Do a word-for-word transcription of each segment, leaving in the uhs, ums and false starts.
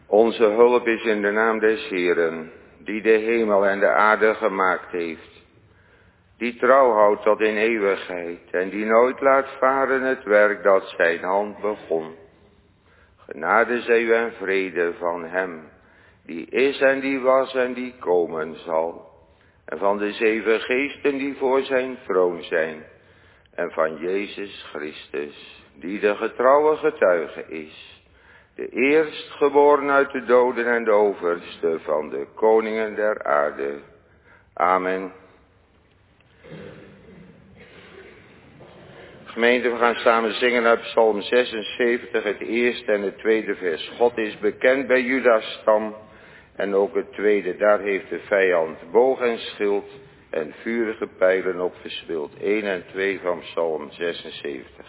Onze hulp is in de naam des Heeren, die de hemel en de aarde gemaakt heeft, die trouw houdt tot in eeuwigheid en die nooit laat varen het werk dat zijn hand begon. Genade zij u en vrede van hem, die is en die was en die komen zal, en van de zeven geesten die voor zijn troon zijn, en van Jezus Christus, die de getrouwe getuige is, de eerstgeboren uit de doden en de overste van de koningen der aarde. Amen. Gemeente, we gaan samen zingen uit Psalm zesenzeventig, het eerste en het tweede vers. God is bekend bij Juda's stam. En ook het tweede, daar heeft de vijand boog en schild en vurige pijlen op verspild. één en twee van Psalm zesenzeventig.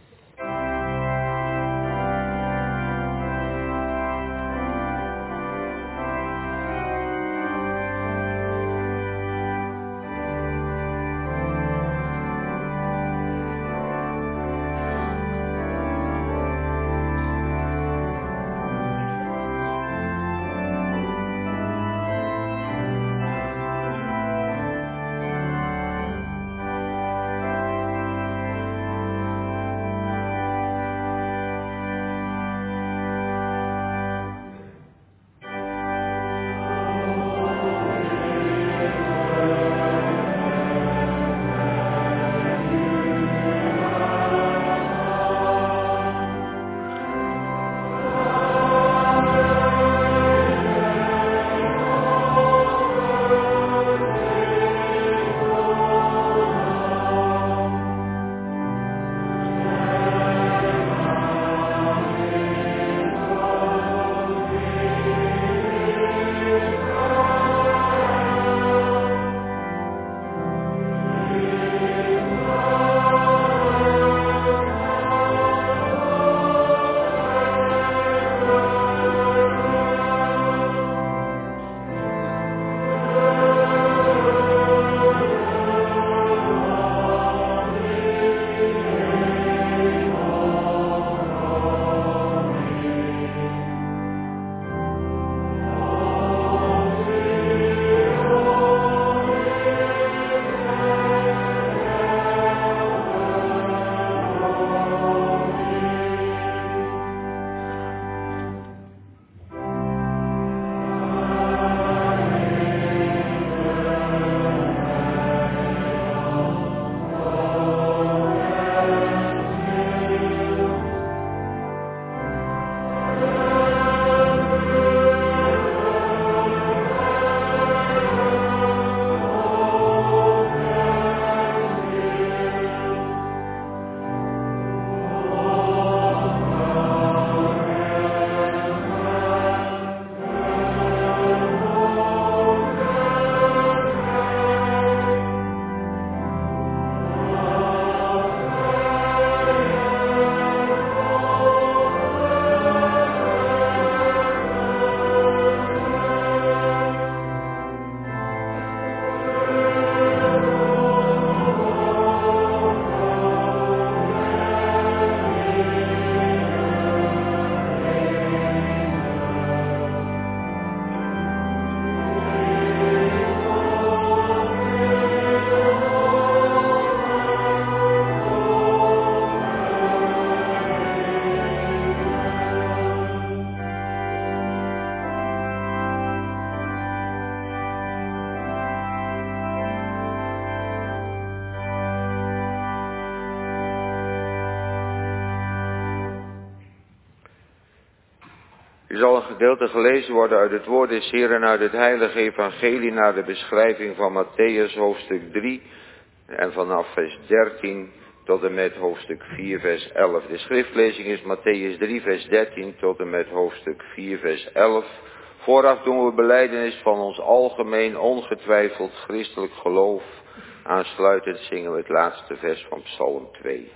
Er zal een gedeelte gelezen worden uit het woord des Heeren uit het heilige evangelie naar de beschrijving van Matthäus hoofdstuk drie en vanaf vers dertien tot en met hoofdstuk vier vers elf. De schriftlezing is Matthäus drie vers dertien tot en met hoofdstuk vier vers elf. Vooraf doen we belijdenis van ons algemeen ongetwijfeld christelijk geloof. Aansluitend zingen we het laatste vers van Psalm twee.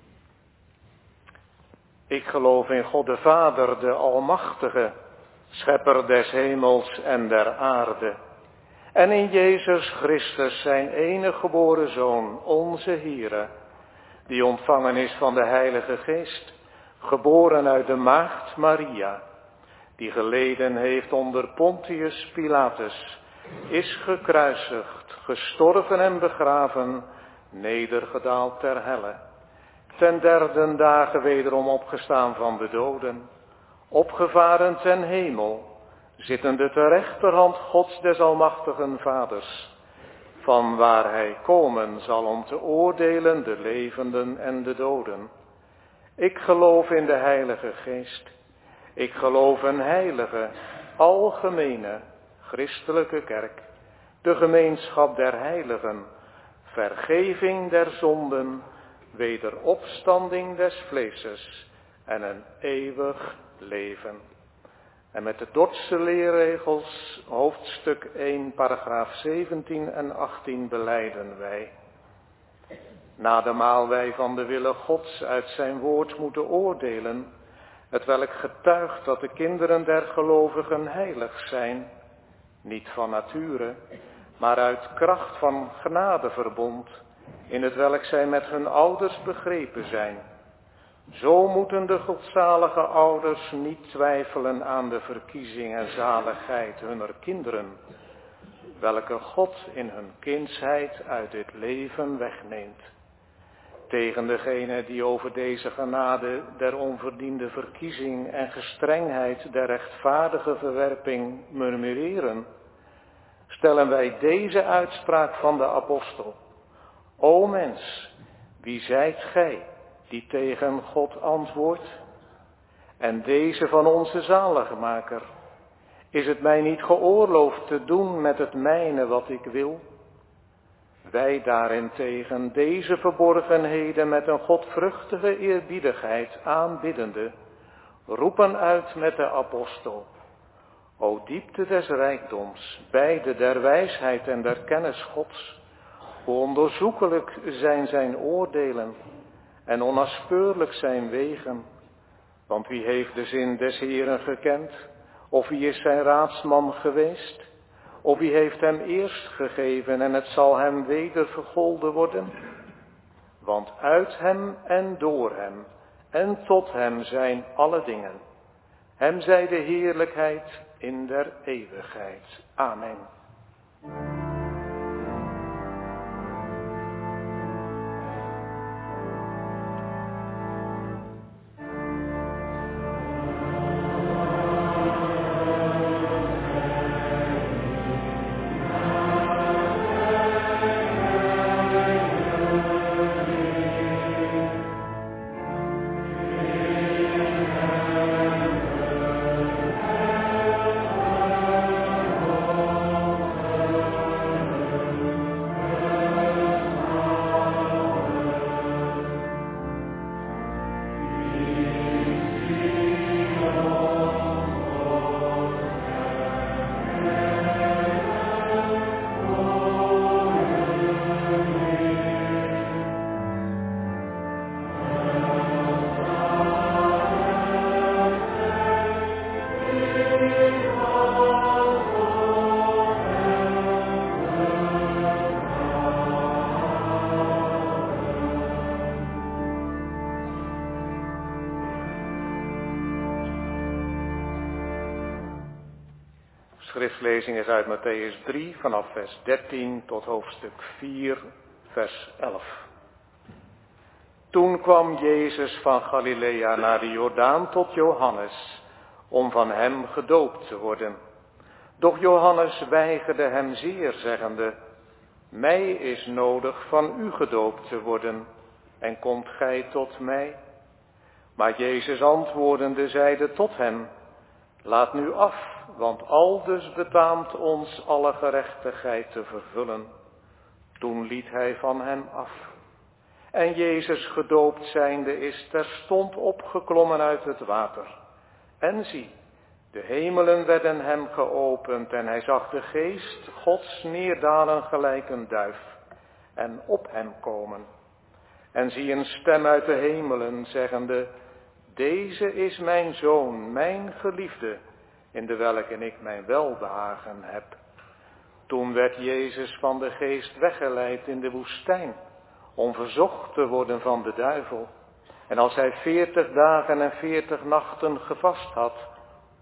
Ik geloof in God de Vader, de Almachtige, schepper des hemels en der aarde. En in Jezus Christus, zijn enige geboren Zoon, onze Heere, die ontvangen is van de Heilige Geest, geboren uit de maagd Maria, die geleden heeft onder Pontius Pilatus, is gekruisigd, gestorven en begraven, nedergedaald ter helle. Ten derde dagen wederom opgestaan van de doden, opgevaren ten hemel, zittende ter rechterhand Gods des almachtigen Vaders, van waar hij komen zal om te oordelen de levenden en de doden. Ik geloof in de Heilige Geest. Ik geloof een heilige, algemene, christelijke kerk, de gemeenschap der heiligen, vergeving der zonden, wederopstanding des vleeses en een eeuwig leven. En met de Dordtse leerregels, hoofdstuk één, paragraaf zeventien en achttien, belijden wij: Nademaal wij van de wille Gods uit zijn woord moeten oordelen, hetwelk getuigt dat de kinderen der gelovigen heilig zijn, niet van nature, maar uit kracht van genadeverbond, in hetwelk zij met hun ouders begrepen zijn. Zo moeten de godzalige ouders niet twijfelen aan de verkiezing en zaligheid hunner kinderen, welke God in hun kindsheid uit dit leven wegneemt. Tegen degene die over deze genade der onverdiende verkiezing en gestrengheid der rechtvaardige verwerping murmureren, stellen wij deze uitspraak van de apostel: O mens, wie zijt gij die tegen God antwoordt? En deze van onze zaligmaker: is het mij niet geoorloofd te doen met het mijne wat ik wil? Wij daarentegen deze verborgenheden met een godvruchtige eerbiedigheid aanbiddende, roepen uit met de apostel: O diepte des rijkdoms, beide der wijsheid en der kennis Gods, hoe onderzoekelijk zijn zijn oordelen en onnaspeurlijk zijn wegen. Want wie heeft de zin des Heeren gekend? Of wie is zijn raadsman geweest? Of wie heeft hem eerst gegeven en het zal hem weder vergolden worden? Want uit hem en door hem en tot hem zijn alle dingen. Hem zij de heerlijkheid in der eeuwigheid. Amen. Schriftlezing is uit Mattheüs drie vanaf vers dertien tot hoofdstuk vier vers elf. Toen kwam Jezus van Galilea naar de Jordaan tot Johannes, om van hem gedoopt te worden. Doch Johannes weigerde hem zeer, zeggende: Mij is nodig van u gedoopt te worden, en komt gij tot mij? Maar Jezus antwoordende zeide tot hem: Laat nu af, want aldus betaamt ons alle gerechtigheid te vervullen. Toen liet hij van hem af. En Jezus gedoopt zijnde is terstond opgeklommen uit het water. En zie, de hemelen werden hem geopend en hij zag de geest Gods neerdalen gelijk een duif en op hem komen. En zie een stem uit de hemelen zeggende: Deze is mijn zoon, mijn geliefde, in de welke ik mijn welbehagen heb. Toen werd Jezus van de geest weggeleid in de woestijn, om verzocht te worden van de duivel. En als hij veertig dagen en veertig nachten gevast had,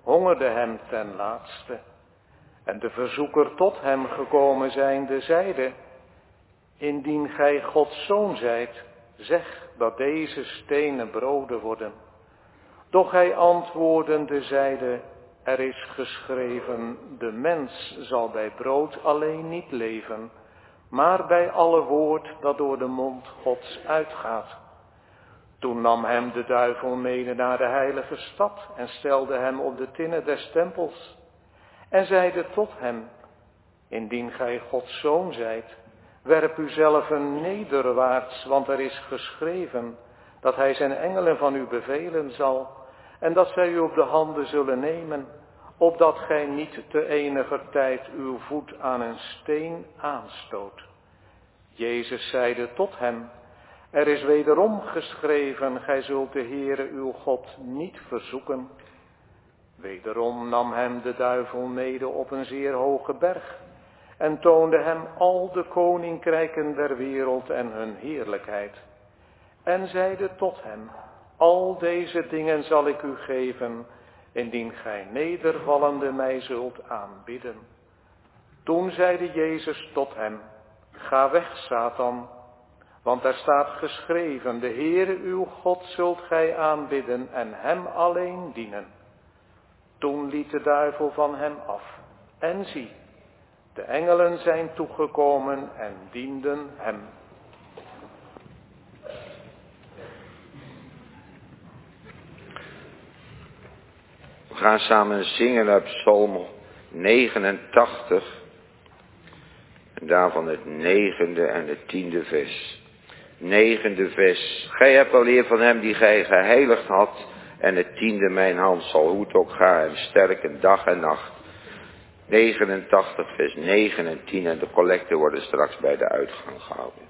hongerde hem ten laatste. En de verzoeker tot hem gekomen zijnde zeide, indien gij Gods zoon zijt, zeg dat deze stenen broden worden. Doch hij antwoordende zeide, er is geschreven, de mens zal bij brood alleen niet leven, maar bij alle woord dat door de mond Gods uitgaat. Toen nam hem de duivel mede naar de heilige stad en stelde hem op de tinnen des tempels. En zeide tot hem, indien gij Gods zoon zijt, werp uzelven nederwaarts, want er is geschreven dat hij zijn engelen van u bevelen zal, en dat zij u op de handen zullen nemen, opdat gij niet te eniger tijd uw voet aan een steen aanstoot. Jezus zeide tot hem, er is wederom geschreven, gij zult de Heere uw God niet verzoeken. Wederom nam hem de duivel mede op een zeer hoge berg en toonde hem al de koninkrijken der wereld en hun heerlijkheid. En zeide tot hem, al deze dingen zal ik u geven, indien gij nedervallende mij zult aanbidden. Toen zeide Jezus tot hem, ga weg, Satan, want er staat geschreven, de Heere uw God zult gij aanbidden en hem alleen dienen. Toen liet de duivel van hem af, en zie, de engelen zijn toegekomen en dienden hem. We gaan samen zingen uit Psalm negenentachtig. En daarvan het negende en het tiende vers. Negende vers. Gij hebt al eer van hem die gij geheiligd had. En het tiende, mijn hand zal hoe het ook ga en sterken dag en nacht. negenentachtig vers negen en tien en de collecten worden straks bij de uitgang gehouden.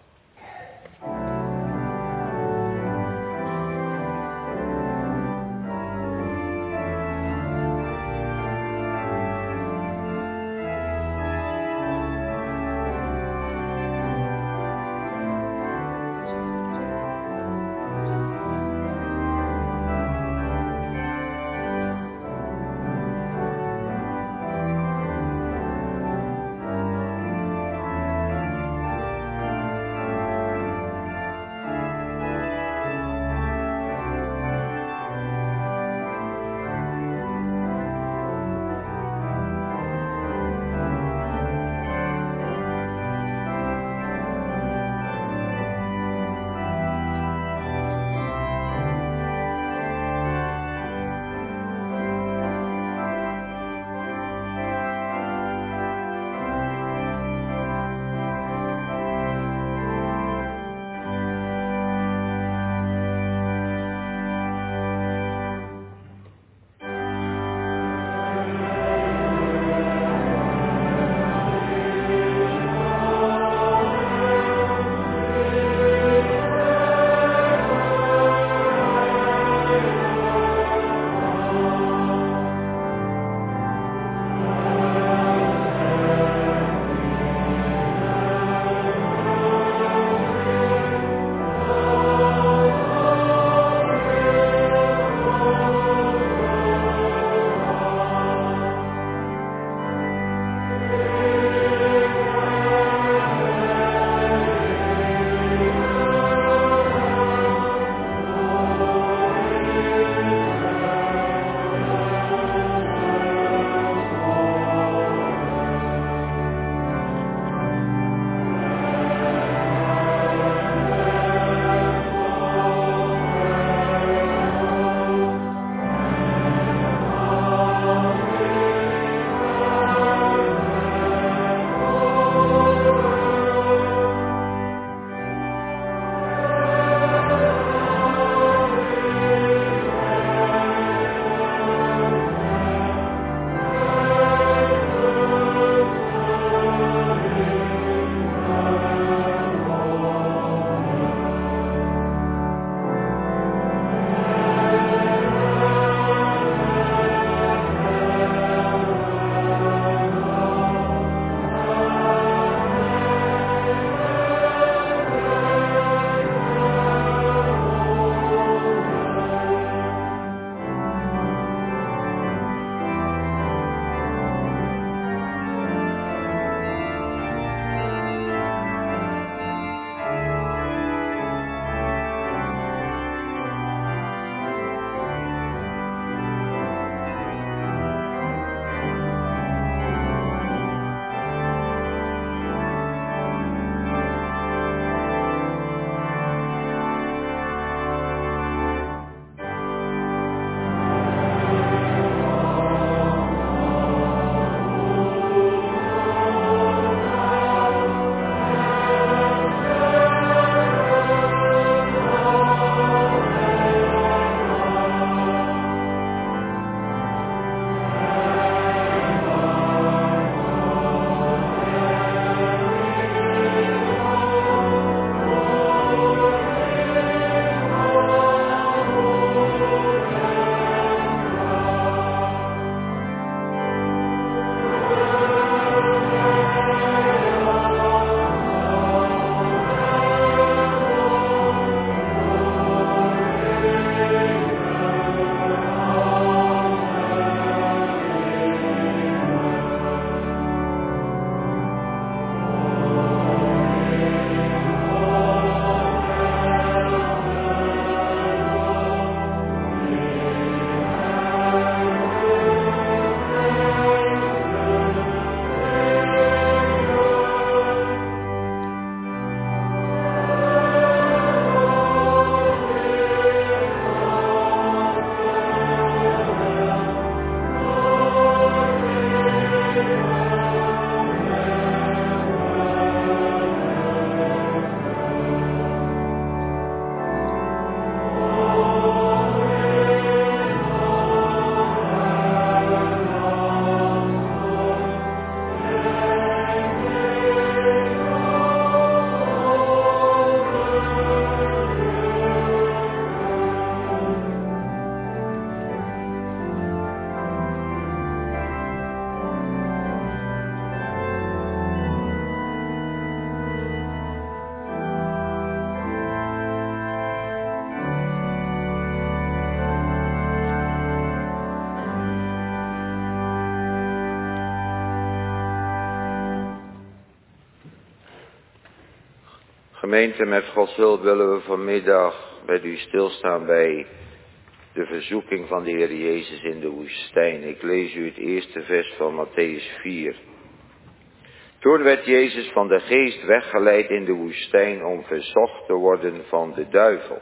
Gemeente, met Gods hulp willen we vanmiddag met u stilstaan bij de verzoeking van de Heer Jezus in de woestijn. Ik lees u het eerste vers van Mattheüs vier. Toen werd Jezus van de geest weggeleid in de woestijn om verzocht te worden van de duivel.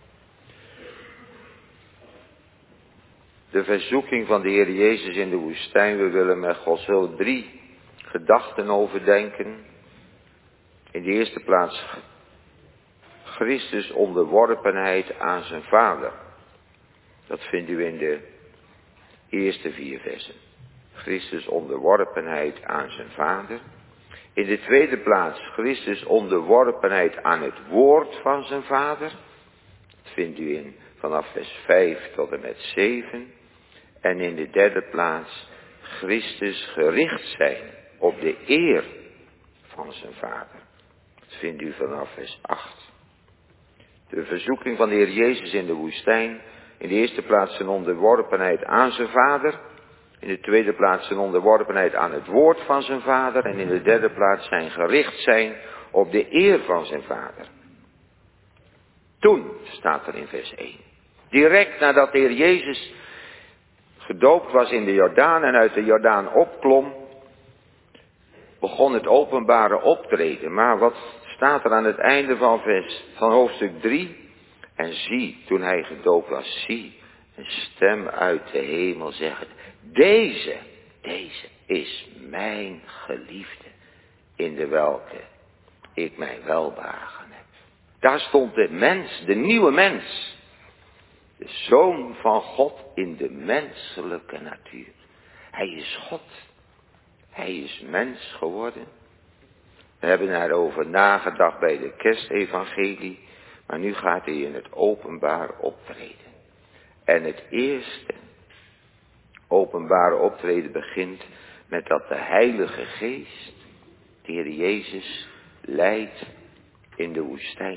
De verzoeking van de Heer Jezus in de woestijn. We willen met Gods hulp drie gedachten overdenken. In de eerste plaats Christus onderworpenheid aan zijn Vader. Dat vindt u in de eerste vier versen. Christus onderworpenheid aan zijn Vader. In de tweede plaats Christus onderworpenheid aan het woord van zijn Vader. Dat vindt u in vanaf vers vijf tot en met zeven. En in de derde plaats Christus gericht zijn op de eer van zijn Vader. Dat vindt u vanaf vers acht. De verzoeking van de Heer Jezus in de woestijn. In de eerste plaats zijn onderworpenheid aan zijn Vader. In de tweede plaats zijn onderworpenheid aan het woord van zijn Vader. En in de derde plaats zijn gericht zijn op de eer van zijn Vader. Toen, staat er in vers één. Direct nadat de Heer Jezus gedoopt was in de Jordaan en uit de Jordaan opklom, begon het openbare optreden. Maar wat staat er aan het einde van, vers, van hoofdstuk drie? En zie, toen hij gedoopt was, zie, een stem uit de hemel zegt, deze, deze is mijn geliefde, in de welke ik mijn welbehagen heb. Daar stond de mens, de nieuwe mens, de Zoon van God in de menselijke natuur. Hij is God, hij is mens geworden. We hebben daarover nagedacht bij de kerstevangelie, maar nu gaat hij in het openbaar optreden. En het eerste openbare optreden begint met dat de Heilige Geest, de Heer Jezus, leidt in de woestijn.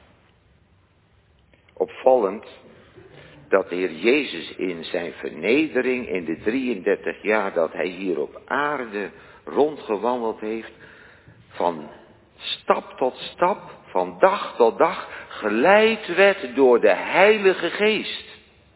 Opvallend dat de Heer Jezus in zijn vernedering in de drieëndertig jaar dat hij hier op aarde rondgewandeld heeft, van stap tot stap, van dag tot dag, geleid werd door de Heilige Geest.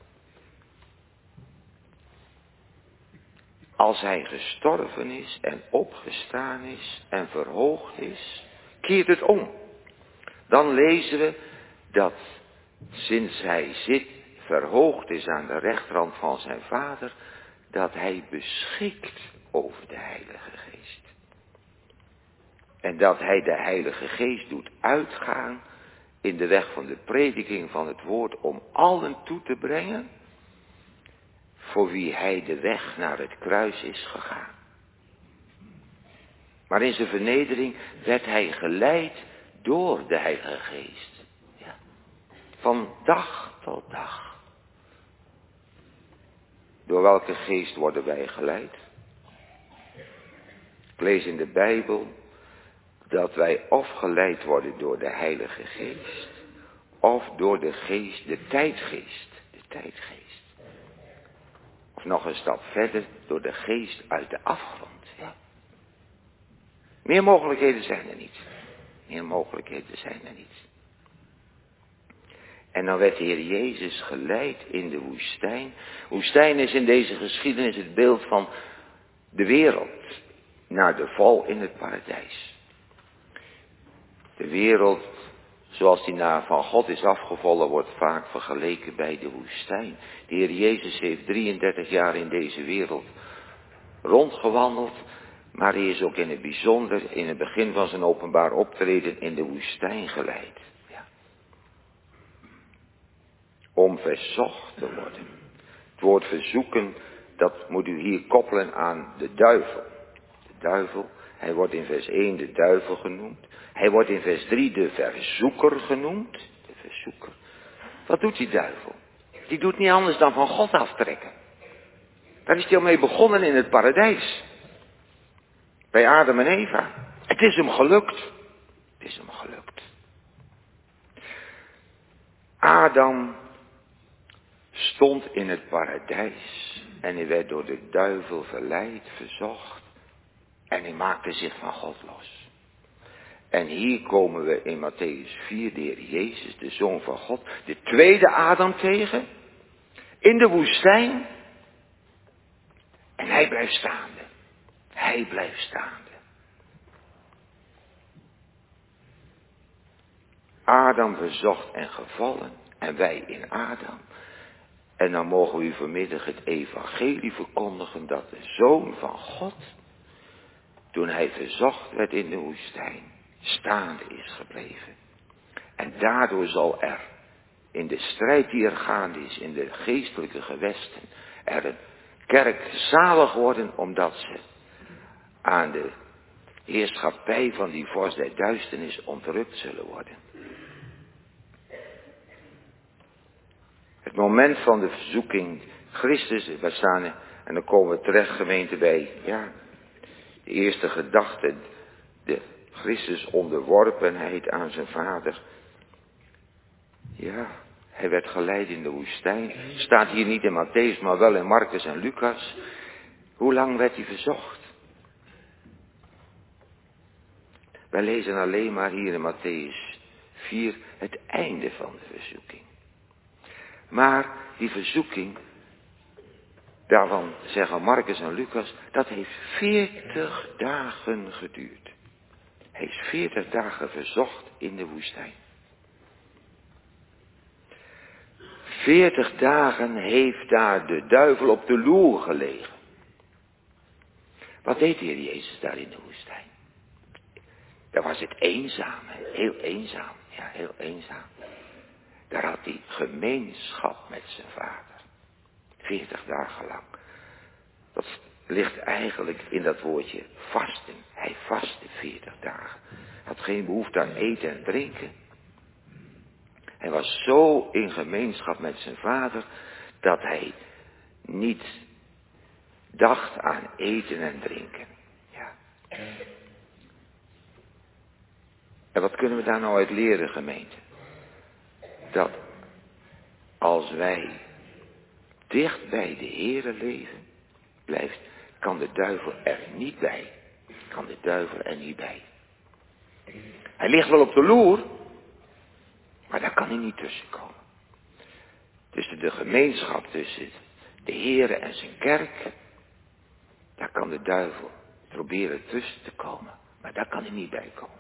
Als hij gestorven is en opgestaan is en verhoogd is, keert het om. Dan lezen we dat sinds hij zit, verhoogd is aan de rechterhand van zijn Vader, dat hij beschikt over de Heilige Geest. En dat hij de Heilige Geest doet uitgaan in de weg van de prediking van het woord om allen toe te brengen voor wie hij de weg naar het kruis is gegaan. Maar in zijn vernedering werd hij geleid door de Heilige Geest. Ja. Van dag tot dag. Door welke geest worden wij geleid? Ik lees in de Bijbel dat wij of geleid worden door de Heilige Geest, of door de geest, de tijdgeest, de tijdgeest. Of nog een stap verder, door de geest uit de afgrond. Ja. Meer mogelijkheden zijn er niet. Meer mogelijkheden zijn er niet. En dan werd de Heer Jezus geleid in de woestijn. Woestijn is in deze geschiedenis het beeld van de wereld naar de val in het paradijs. De wereld, zoals die na van God is afgevallen, wordt vaak vergeleken bij de woestijn. De Heer Jezus heeft drieëndertig jaar in deze wereld rondgewandeld, maar hij is ook in het bijzonder in het begin van zijn openbaar optreden in de woestijn geleid. Ja. Om verzocht te worden. Het woord verzoeken, dat moet u hier koppelen aan de duivel. De duivel, hij wordt in vers één de duivel genoemd. Hij wordt in vers drie de verzoeker genoemd. De verzoeker. Wat doet die duivel? Die doet niet anders dan van God aftrekken. Daar is hij al mee begonnen in het paradijs. Bij Adam en Eva. Het is hem gelukt. Het is hem gelukt. Adam stond in het paradijs en hij werd door de duivel verleid, verzocht en hij maakte zich van God los. En hier komen we in Mattheüs vier de Heer Jezus, de Zoon van God, de tweede Adam tegen. In de woestijn. En hij blijft staande. Hij blijft staande. Adam verzocht en gevallen. En wij in Adam. En dan mogen we u vanmiddag het evangelie verkondigen dat de Zoon van God, toen hij verzocht werd in de woestijn, staande is gebleven. En daardoor zal er, in de strijd die er gaande is, in de geestelijke gewesten, er een kerk zalig worden, omdat ze aan de heerschappij van die vorst der duisternis ontrukt zullen worden. Het moment van de verzoeking, Christus, we staan, en dan komen we terecht gemeente bij, ja, de eerste gedachte, de Christus onderworpenheid aan zijn vader. Ja, hij werd geleid in de woestijn. Staat hier niet in Mattheüs, maar wel in Marcus en Lucas. Hoe lang werd hij verzocht? Wij lezen alleen maar hier in Mattheüs vier het einde van de verzoeking. Maar die verzoeking, daarvan zeggen Marcus en Lucas, dat heeft veertig dagen geduurd. Hij is veertig dagen verzocht in de woestijn. Veertig dagen heeft daar de duivel op de loer gelegen. Wat deed de Heer Jezus daar in de woestijn? Daar was het eenzaam, heel eenzaam, ja heel eenzaam. Daar had hij gemeenschap met zijn vader. Veertig dagen lang. Dat ligt eigenlijk in dat woordje vasten. Hij vastte veertig dagen. Had geen behoefte aan eten en drinken. Hij was zo in gemeenschap met zijn vader dat hij niet dacht aan eten en drinken. Ja. En wat kunnen we daar nou uit leren, gemeente? Dat als wij dicht bij de Heere leven, blijft, kan de duivel er niet bij. Kan de duivel er niet bij. Hij ligt wel op de loer, maar daar kan hij niet tussenkomen. Tussen de gemeenschap, tussen de Heere en zijn kerk, daar kan de duivel proberen tussen te komen, maar daar kan hij niet bij komen.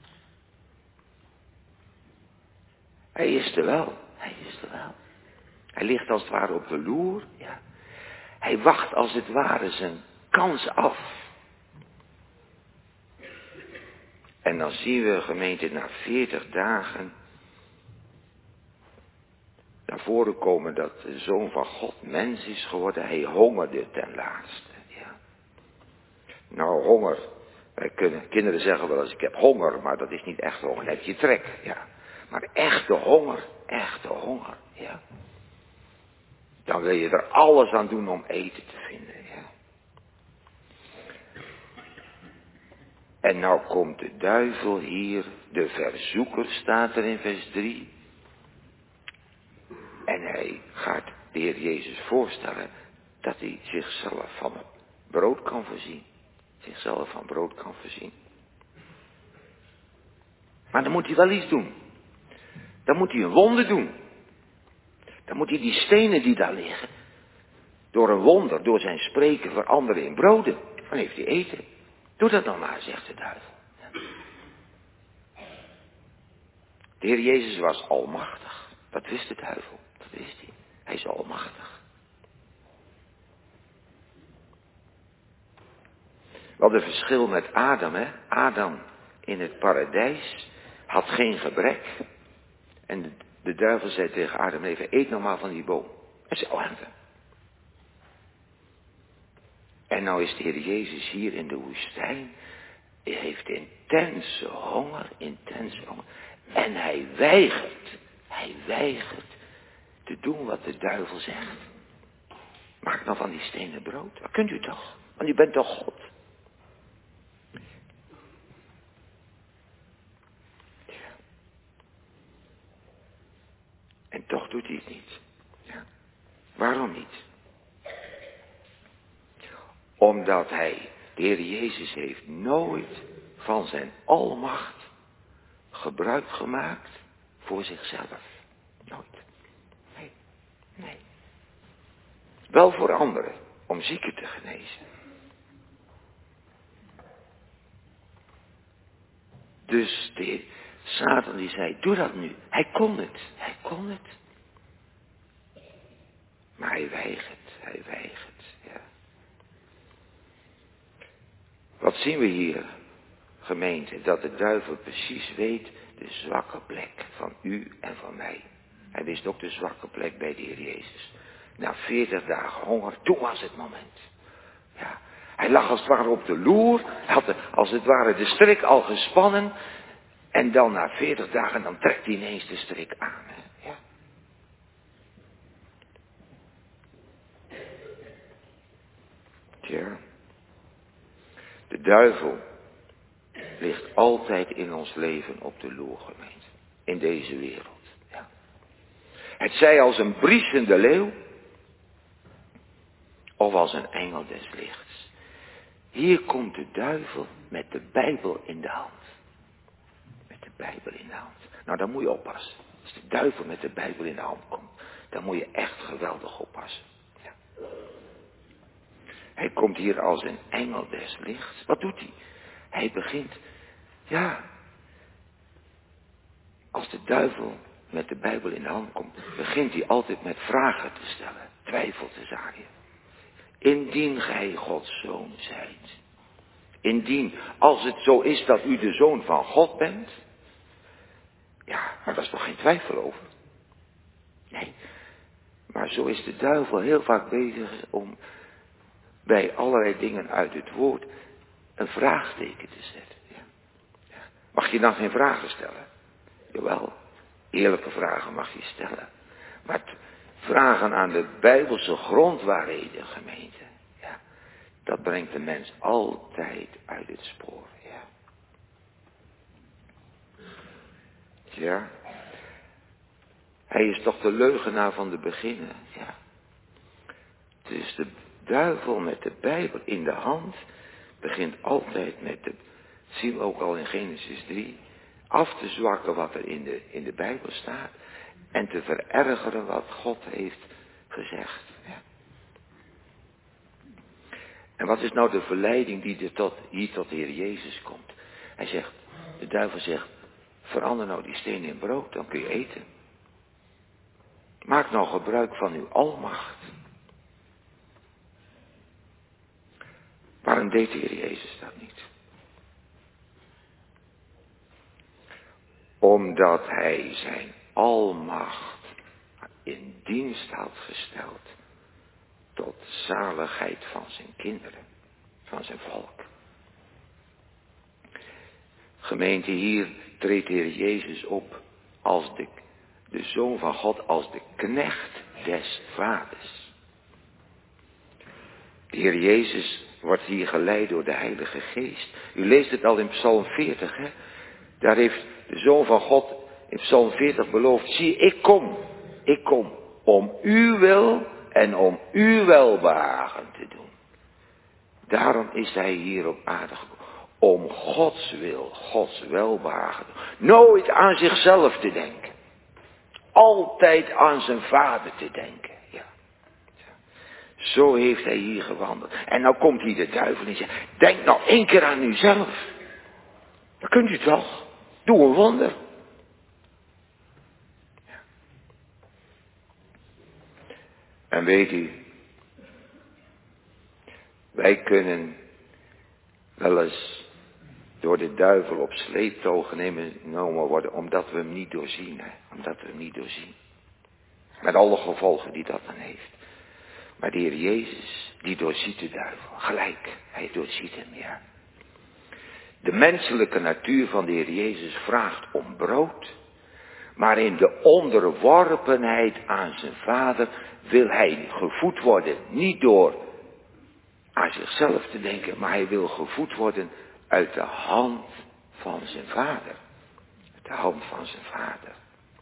Hij is er wel, hij is er wel. Hij ligt als het ware op de loer, ja. Hij wacht als het ware zijn kans af. En dan zien we, gemeente, na veertig dagen naar voren komen dat de Zoon van God mens is geworden. Hij hongerde ten laatste, ja. Nou, honger. Wij kunnen, kinderen zeggen wel eens, ik heb honger, maar dat is niet echt honger. Dan heb je trek, ja. Maar echte honger, echte honger, ja. Dan wil je er alles aan doen om eten te vinden, ja. En nou komt de duivel hier, de verzoeker staat er in vers drie. En hij gaat de Heer Jezus voorstellen dat hij zichzelf van brood kan voorzien. Zichzelf van brood kan voorzien. Maar dan moet hij wel iets doen. Dan moet hij een wonder doen. Dan moet hij die stenen die daar liggen, door een wonder, door zijn spreken veranderen in broden. Dan heeft hij eten. Doe dat dan maar, zegt de duivel. De Heer Jezus was almachtig. Dat wist de duivel. Dat wist hij. Hij is almachtig. Wat een verschil met Adam, hè. Adam in het paradijs had geen gebrek. En de, de duivel zei tegen Adam, even eet nog maar van die boom. En zei, oh, en nou is de Heer Jezus hier in de woestijn. Hij heeft intense honger, intense honger. En hij weigert, hij weigert te doen wat de duivel zegt. Maak nou van die stenen brood. Dat kunt u toch, want u bent toch God. Ja. En toch doet hij het niet. Ja. Waarom niet? Omdat hij, de Heer Jezus heeft nooit van zijn almacht gebruik gemaakt voor zichzelf. Nooit. Nee. Nee. Wel voor anderen, om zieken te genezen. Dus de Satan die zei, doe dat nu. Hij kon het, hij kon het. Maar hij weigert, hij weigert, ja. Wat zien we hier, gemeente? Dat de duivel precies weet de zwakke plek van u en van mij. Hij wist ook de zwakke plek bij de Heer Jezus. Na veertig dagen honger, toen was het moment. Ja, hij lag als het ware op de loer, had de, als het ware de strik al gespannen. En dan na veertig dagen, dan trekt hij ineens de strik aan. Hè? Ja. Tja, de duivel ligt altijd in ons leven op de loer, gemeente. In deze wereld. Ja. Het zij als een briesende leeuw. Of als een engel des lichts. Hier komt de duivel met de Bijbel in de hand. Met de Bijbel in de hand. Nou, dan moet je oppassen. Als de duivel met de Bijbel in de hand komt, dan moet je echt geweldig oppassen. Ja. Hij komt hier als een engel des lichts. Wat doet hij? Hij begint, ja, als de duivel met de Bijbel in de hand komt, begint hij altijd met vragen te stellen, twijfel te zaaien. Indien gij Gods zoon zijt. Indien, als het zo is dat u de zoon van God bent. Ja, maar daar is toch geen twijfel over. Nee, maar zo is de duivel heel vaak bezig om bij allerlei dingen uit het woord een vraagteken te zetten. Ja. Ja. Mag je dan geen vragen stellen? Jawel, eerlijke vragen mag je stellen. Maar het vragen aan de Bijbelse grondwaarheden, gemeente. Ja, dat brengt de mens altijd uit het spoor. Ja. Ja. Hij is toch de leugenaar van de beginnen. Ja. Dus de duivel met de Bijbel in de hand begint altijd met de, zien we ook al in Genesis drie, af te zwakken wat er in de, in de Bijbel staat en te verergeren wat God heeft gezegd. Ja. En wat is nou de verleiding die er tot, hier tot de Heer Jezus komt? Hij zegt, de duivel zegt, verander nou die steen in brood, dan kun je eten. Maak nou gebruik van uw almacht. Waarom deed de Heer Jezus dat niet? Omdat hij zijn almacht in dienst had gesteld tot zaligheid van zijn kinderen, van zijn volk. Gemeente, hier treedt de Heer Jezus op als de, de Zoon van God, als de knecht des Vaders. De Heer Jezus wordt hier geleid door de Heilige Geest. U leest het al in Psalm veertig, hè? Daar heeft de Zoon van God in Psalm veertig beloofd, zie, ik kom, ik kom om uw wil en om uw welbehagen te doen. Daarom is hij hier op aarde gekomen. Om Gods wil, Gods welbehagen te doen. Nooit aan zichzelf te denken. Altijd aan zijn Vader te denken. Ja. Zo heeft hij hier gewandeld. En nou komt hier de duivel en zegt, denk nou één keer aan uzelf. Dat kunt u toch? Doe een wonder. Ja. En weet u, wij kunnen wel eens door de duivel op sleeptouw genomen worden, omdat we hem niet doorzien. Hè? Omdat we hem niet doorzien. Met alle gevolgen die dat dan heeft. Maar de Heer Jezus, die doorziet de duivel. Gelijk, hij doorziet hem, ja. De menselijke natuur van de Heer Jezus vraagt om brood. Maar in de onderworpenheid aan zijn Vader wil hij gevoed worden. Niet door aan zichzelf te denken, maar hij wil gevoed worden uit de hand van zijn Vader. Uit de hand van zijn Vader.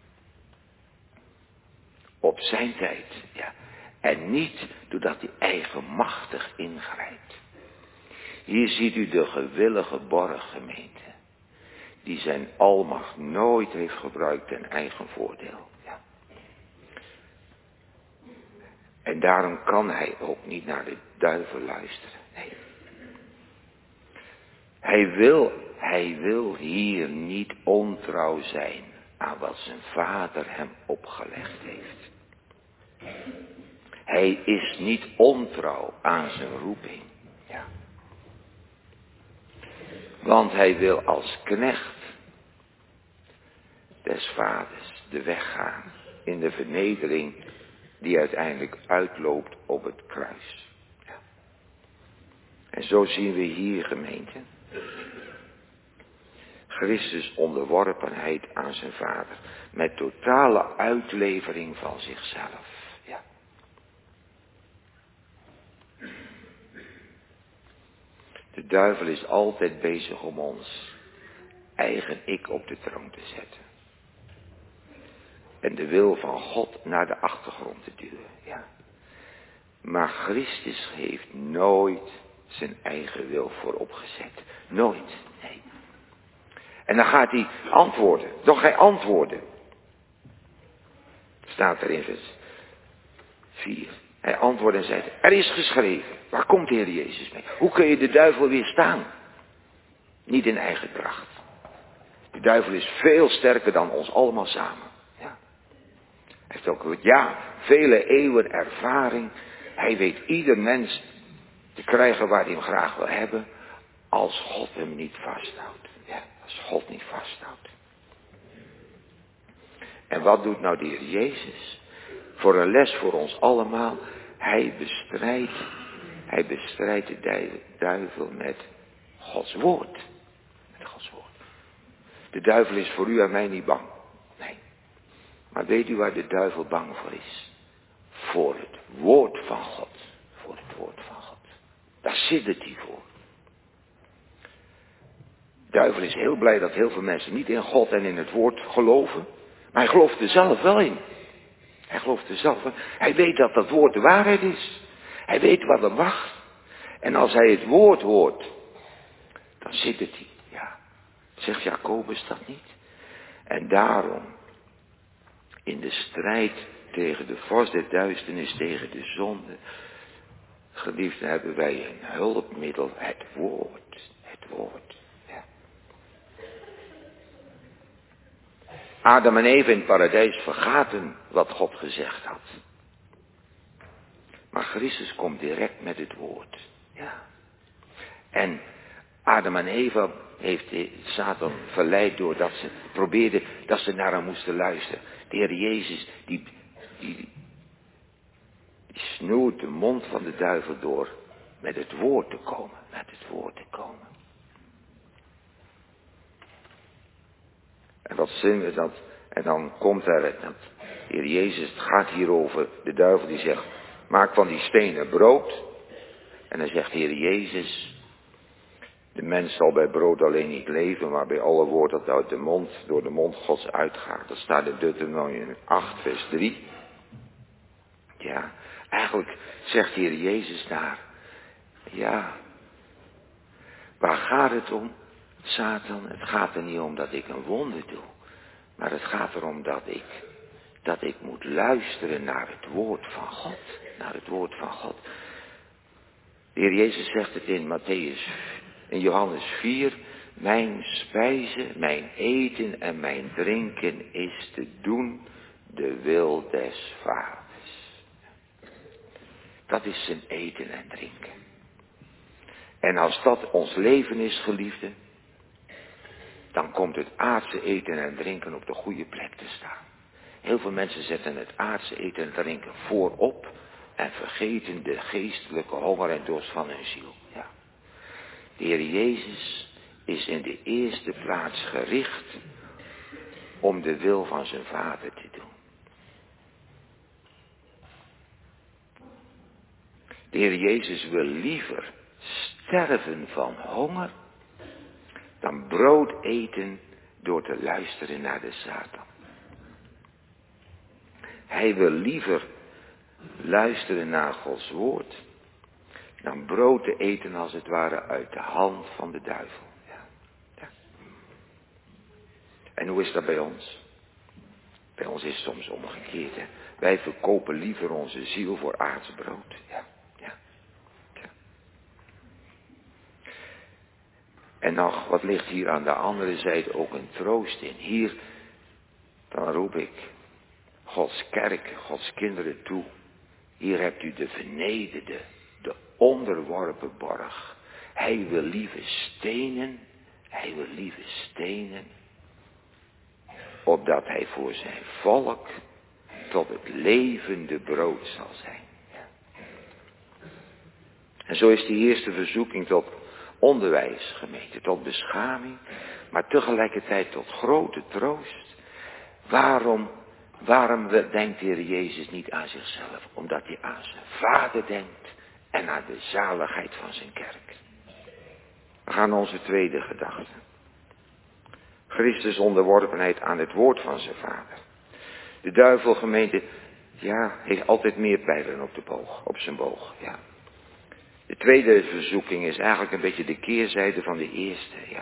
Op zijn tijd, ja. En niet doordat hij eigenmachtig ingrijpt. Hier ziet u de gewillige borggemeente. die zijn almacht nooit heeft gebruikt ten eigen voordeel. Ja. En daarom kan hij ook niet naar de duivel luisteren. Nee. Hij wil, hij wil hier niet ontrouw zijn aan wat zijn vader hem opgelegd heeft. Hij is niet ontrouw aan zijn roeping. Ja. Want hij wil als knecht des vaders de weg gaan in de vernedering die uiteindelijk uitloopt op het kruis. Ja. En zo zien we hier, gemeente, Christus onderworpenheid aan zijn vader met totale uitlevering van zichzelf. Ja. De duivel is altijd bezig om ons eigen ik op de troon te zetten. En de wil van God naar de achtergrond te duwen. Ja. Maar Christus heeft nooit zijn eigen wil voorop gezet. Nooit. Nee. En dan gaat hij antwoorden. Doch hij antwoordde. Staat er in vers vier. Hij antwoordde en zei, er is geschreven. Waar komt de Heer Jezus mee? Hoe kun je de duivel weerstaan? Niet in eigen kracht. De duivel is veel sterker dan ons allemaal samen. Ja. Hij heeft ook, ja, vele eeuwen ervaring. Hij weet ieder mens te krijgen waar hij hem graag wil hebben. Als God hem niet vasthoudt. Ja, als God niet vasthoudt. En wat doet nou de Heer Jezus? Voor een les voor ons allemaal. Hij bestrijdt, hij bestrijdt de duivel met Gods woord. Met Gods woord. De duivel is voor u en mij niet bang. Nee. Maar weet u waar de duivel bang voor is? Voor het woord van God. Voor het woord van God. Daar zit het hij voor. De duivel is heel blij dat heel veel mensen niet in God en in het woord geloven. Maar hij gelooft er zelf wel in. Hij gelooft er zelf wel. Hij weet dat dat woord de waarheid is. Hij weet wat er wacht. En als hij het woord hoort, dan zit het hij. Ja. Zegt Jacobus dat niet? En daarom, in de strijd tegen de vorst der duisternis, tegen de zonde, geliefde, hebben wij een hulpmiddel, het woord. Het woord. Ja. Adam en Eva in het paradijs vergaten wat God gezegd had. Maar Christus komt direct met het woord. Ja. En Adam en Eva heeft Satan verleid doordat ze probeerden dat ze naar hem moesten luisteren. De Heer Jezus, die, die, die snoert de mond van de duivel door met het woord te komen. Met het woord te komen. En wat zingen we dat? En dan komt er dat de Heer Jezus, het gaat hier over de duivel die zegt, maak van die stenen brood. En dan zegt de Heer Jezus, de mens zal bij brood alleen niet leven, maar bij alle woord dat uit de mond, door de mond Gods uitgaat. Dat staat in Deuteronomium acht, vers drie. Ja, eigenlijk zegt de Heer Jezus daar, ja, waar gaat het om, Satan? Het gaat er niet om dat ik een wonder doe, maar het gaat erom dat ik, dat ik moet luisteren naar het woord van God, naar het woord van God. De Heer Jezus zegt het in Matthäus, in Johannes vier, mijn spijze, mijn eten en mijn drinken is te doen de wil des Vaders. Dat is zijn eten en drinken. En als dat ons leven is, geliefde, dan komt het aardse eten en drinken op de goede plek te staan. Heel veel mensen zetten het aardse eten en drinken voorop en vergeten de geestelijke honger en dorst van hun ziel. Ja. De Heer Jezus is in de eerste plaats gericht om de wil van zijn Vader te doen. De Heer Jezus wil liever sterven van honger dan brood eten door te luisteren naar de Satan. Hij wil liever luisteren naar Gods woord dan brood te eten als het ware uit de hand van de duivel. Ja. Ja. En hoe is dat bij ons? Bij ons is het soms omgekeerd. Hè? Wij verkopen liever onze ziel voor aardse brood. Ja, ja, ja. En nog, wat ligt hier aan de andere zijde ook een troost in. Hier, dan roep ik Gods kerk, Gods kinderen toe. Hier hebt u de vernederde, de onderworpen borg. Hij wil lieve stenen, hij wil lieve stenen. Opdat hij voor zijn volk tot het levende brood zal zijn. En zo is die eerste verzoeking tot onderwijs, gemeente, tot beschaming, maar tegelijkertijd tot grote troost. Waarom, waarom denkt de Heer Jezus niet aan zichzelf? Omdat hij aan zijn Vader denkt en aan de zaligheid van zijn kerk. We gaan naar onze tweede gedachte. Christus onderworpenheid aan het woord van zijn Vader. De duivel, gemeente, ja, heeft altijd meer pijlen op de boog, op zijn boog, ja. De tweede verzoeking is eigenlijk een beetje de keerzijde van de eerste, ja.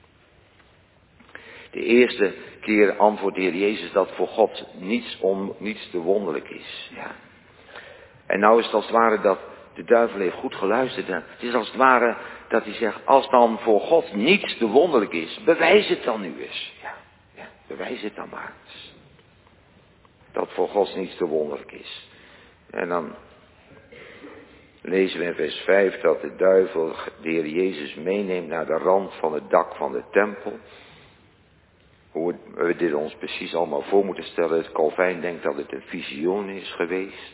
De eerste keer antwoordt de Heer Jezus dat voor God niets, om, niets te wonderlijk is, ja. En nou is het als het ware dat de duivel heeft goed geluisterd. Het is als het ware dat hij zegt, als dan voor God niets te wonderlijk is, bewijs het dan nu eens. Ja, ja, bewijs het dan maar eens. Dat voor God niets te wonderlijk is. En dan lezen we in vers vijf dat de duivel de Heer Jezus meeneemt naar de rand van het dak van de tempel. Hoe we dit ons precies allemaal voor moeten stellen. Het Calvijn denkt dat het een visioen is geweest.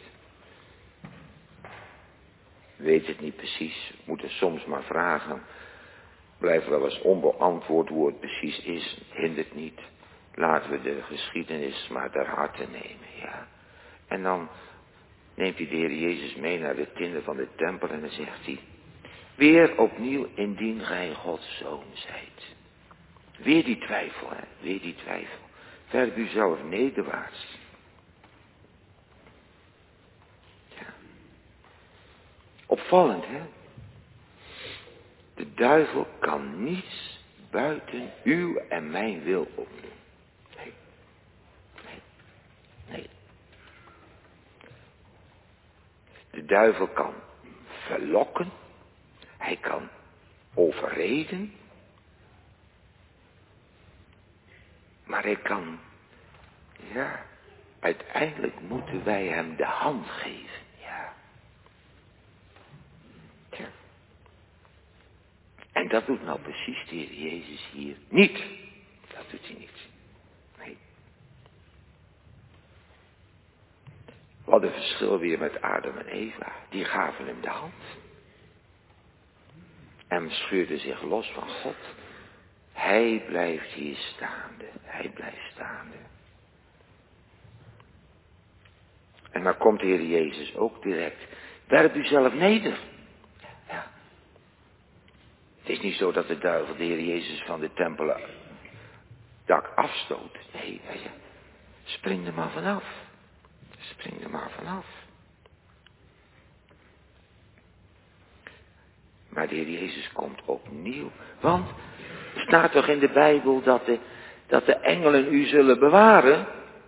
Weet het niet precies. We moeten soms maar vragen. Blijft wel eens onbeantwoord hoe het precies is. Hindert niet. Laten we de geschiedenis maar ter harte nemen. Ja. En dan neemt hij de Heer Jezus mee naar de tinnen van de tempel. En dan zegt hij. Weer opnieuw indien gij Gods zoon zijt. Weer die twijfel. Hè? Weer die twijfel. Werp u zelf nederwaarts. Opvallend, hè? De duivel kan niets buiten uw en mijn wil opdoen. Nee. Nee. Nee. De duivel kan verlokken. Hij kan overreden. Maar hij kan, ja, uiteindelijk moeten wij hem de hand geven. Ja. Ja. En dat doet nou precies de Heer Jezus hier niet. Dat doet hij niet. Nee. Wat een verschil weer met Adam en Eva. Die gaven hem de hand. En scheurden zich los van God. Hij blijft hier staande. Hij blijft staande. En dan komt de Heer Jezus ook direct. Werp u zelf neder. Ja. Het is niet zo dat de duivel de Heer Jezus van de tempel dak afstoot. Nee, hij zegt, spring er maar vanaf. Spring er maar vanaf. Maar de Heer Jezus komt opnieuw. Want er staat toch in de Bijbel dat de, dat de engelen u zullen bewaren?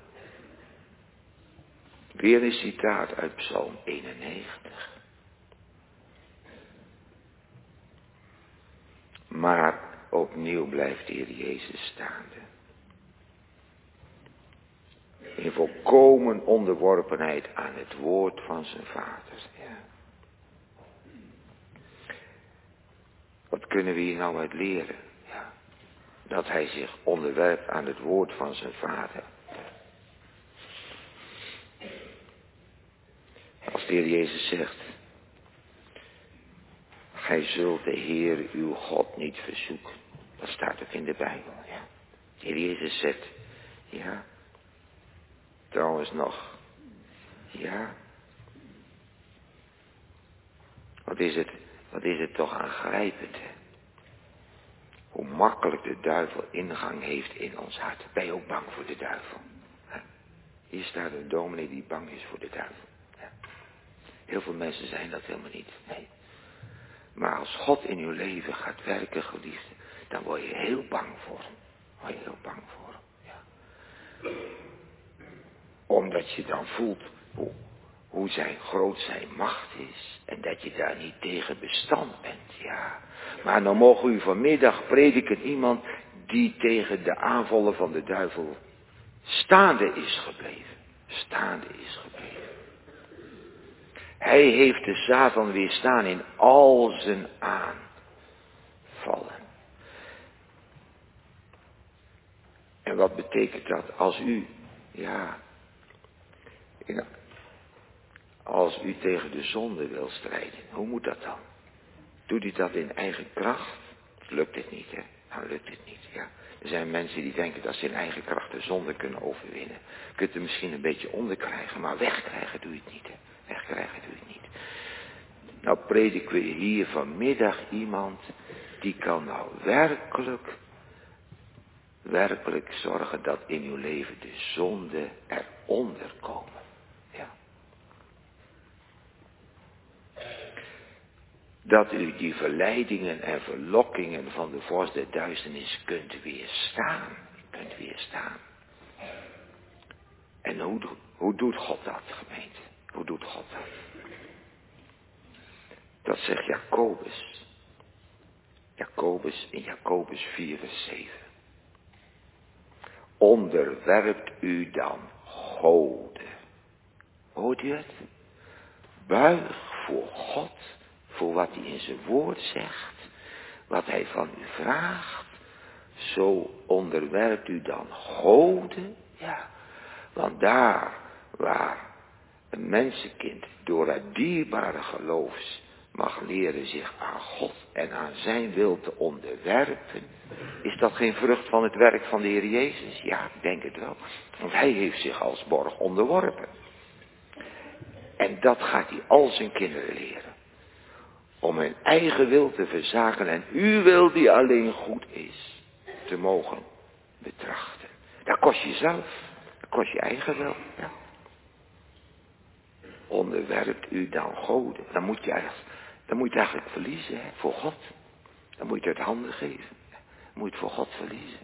Weer een citaat uit Psalm eenennegentig. Maar opnieuw blijft de Heer Jezus staande. In volkomen onderworpenheid aan het woord van zijn Vader. Ja. Wat kunnen we hier nou uit leren? Ja. Dat hij zich onderwerpt aan het woord van zijn Vader. Als de Heer Jezus zegt. Gij zult de Heer uw God niet verzoeken. Dat staat ook in de Bijbel. Ja. De Heer Jezus zegt. Ja. Trouwens nog. Ja. Wat is het, wat is het toch aangrijpend, hè? Hoe makkelijk de duivel ingang heeft in ons hart. Ben je ook bang voor de duivel? Ja. Hier staat een dominee die bang is voor de duivel. Ja. Heel veel mensen zijn dat helemaal niet. Nee. Maar als God in uw leven gaat werken, geliefde, dan word je heel bang voor hem. Word je heel bang voor hem. Omdat je dan voelt hoe, hoe zijn groot zijn macht is. En dat je daar niet tegen bestand bent, ja. Maar dan mogen u vanmiddag prediken iemand die tegen de aanvallen van de duivel staande is gebleven. Staande is gebleven. Hij heeft de Satan weerstaan in al zijn aanvallen. En wat betekent dat als u, ja, in, als u tegen de zonde wil strijden, hoe moet dat dan? Doet u dat in eigen kracht? Lukt het niet, hè? Dan lukt het niet, ja. Er zijn mensen die denken dat ze in eigen kracht de zonde kunnen overwinnen. Je kunt er misschien een beetje onder krijgen, maar wegkrijgen doe je het niet, hè. Wegkrijgen doe je het niet. Nou prediken we hier vanmiddag iemand die kan nou werkelijk, werkelijk zorgen dat in uw leven de zonden eronder komen. Ja. Dat u die verleidingen en verlokkingen van de vorst der duisternis kunt weerstaan. Kunt weerstaan. En hoe, hoe doet God dat, gemeente? Hoe doet God dat? Dat zegt Jacobus. Jacobus in Jacobus vier vers zeven. Onderwerpt u dan Gode. Hoort u het? Buig voor God, voor wat hij in zijn woord zegt, wat hij van u vraagt. Zo onderwerpt u dan Gode. Ja, want daar waar een mensenkind door het dierbare geloofs mag leren zich aan God en aan zijn wil te onderwerpen. Is dat geen vrucht van het werk van de Heer Jezus? Ja, ik denk het wel. Want hij heeft zich als borg onderworpen. En dat gaat hij al zijn kinderen leren. Om hun eigen wil te verzaken en uw wil die alleen goed is, te mogen betrachten. Dat kost je zelf. Dat kost je eigen wil. Ja. Onderwerpt u dan Gode. Dan moet je eigenlijk, dan moet je eigenlijk verliezen, hè, voor God. Dan moet je het handen geven. Dan moet je het voor God verliezen.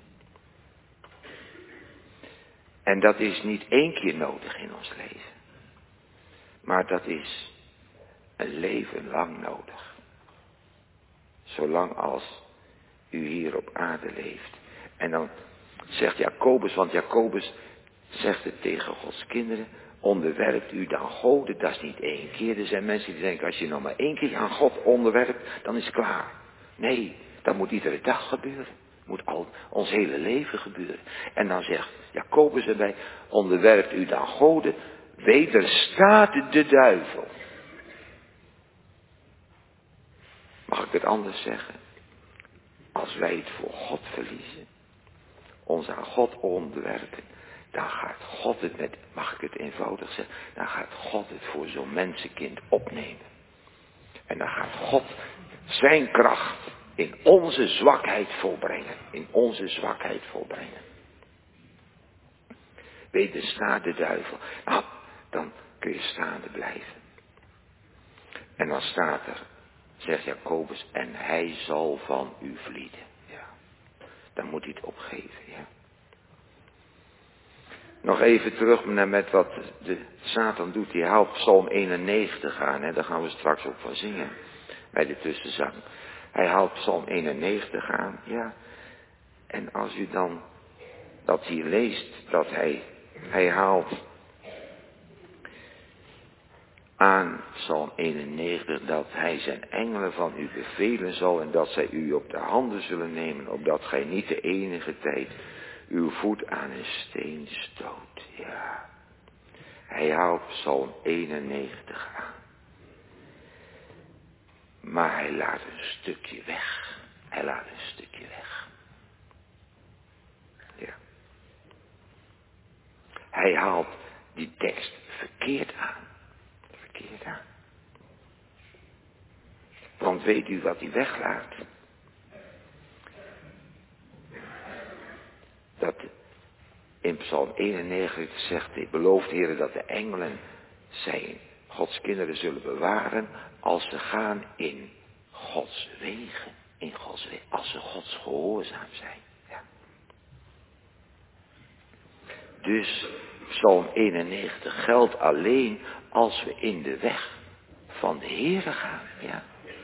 En dat is niet één keer nodig in ons leven. Maar dat is een leven lang nodig. Zolang als u hier op aarde leeft. En dan zegt Jacobus, want Jacobus zegt het tegen Gods kinderen. Onderwerpt u dan Gode, dat is niet één keer. Er zijn mensen die denken, als je nog maar één keer aan God onderwerpt, dan is het klaar. Nee, dat moet iedere dag gebeuren. Moet al ons hele leven gebeuren. En dan zegt Jacobus erbij, onderwerpt u dan Gode, wederstaat de duivel. Mag ik het anders zeggen? Als wij het voor God verliezen, ons aan God onderwerpen, dan gaat God het met, mag ik het eenvoudig zeggen, dan gaat God het voor zo'n mensenkind opnemen. En dan gaat God zijn kracht in onze zwakheid volbrengen. In onze zwakheid volbrengen. Wederstaat de duivel. Nou, dan kun je staande blijven. En dan staat er, zegt Jacobus, en hij zal van u vlieden. Ja. Dan moet hij het opgeven, ja. Nog even terug naar met wat de Satan doet. Die haalt Psalm eenennegentig aan. En daar gaan we straks ook van zingen. Bij de tussenzang. Hij haalt Psalm eenennegentig aan. Ja. En als u dan dat hier leest. Dat hij, hij haalt aan Psalm eenennegentig. Dat hij zijn engelen van u bevelen zal. En dat zij u op de handen zullen nemen. Opdat gij niet de enige tijd uw voet aan een steen stoot. Ja. Hij haalt Psalm eenennegentig aan. Maar hij laat een stukje weg. Hij laat een stukje weg. Ja. Hij haalt die tekst verkeerd aan. Verkeerd aan. Want weet u wat hij weglaat? Dat in Psalm eenennegentig zegt hij, belooft Heer dat de engelen zijn Gods kinderen zullen bewaren als ze gaan in Gods wegen. In Gods wegen, als ze Gods gehoorzaam zijn. Ja. Dus Psalm eenennegentig geldt alleen als we in de weg van de Heere gaan. Ja.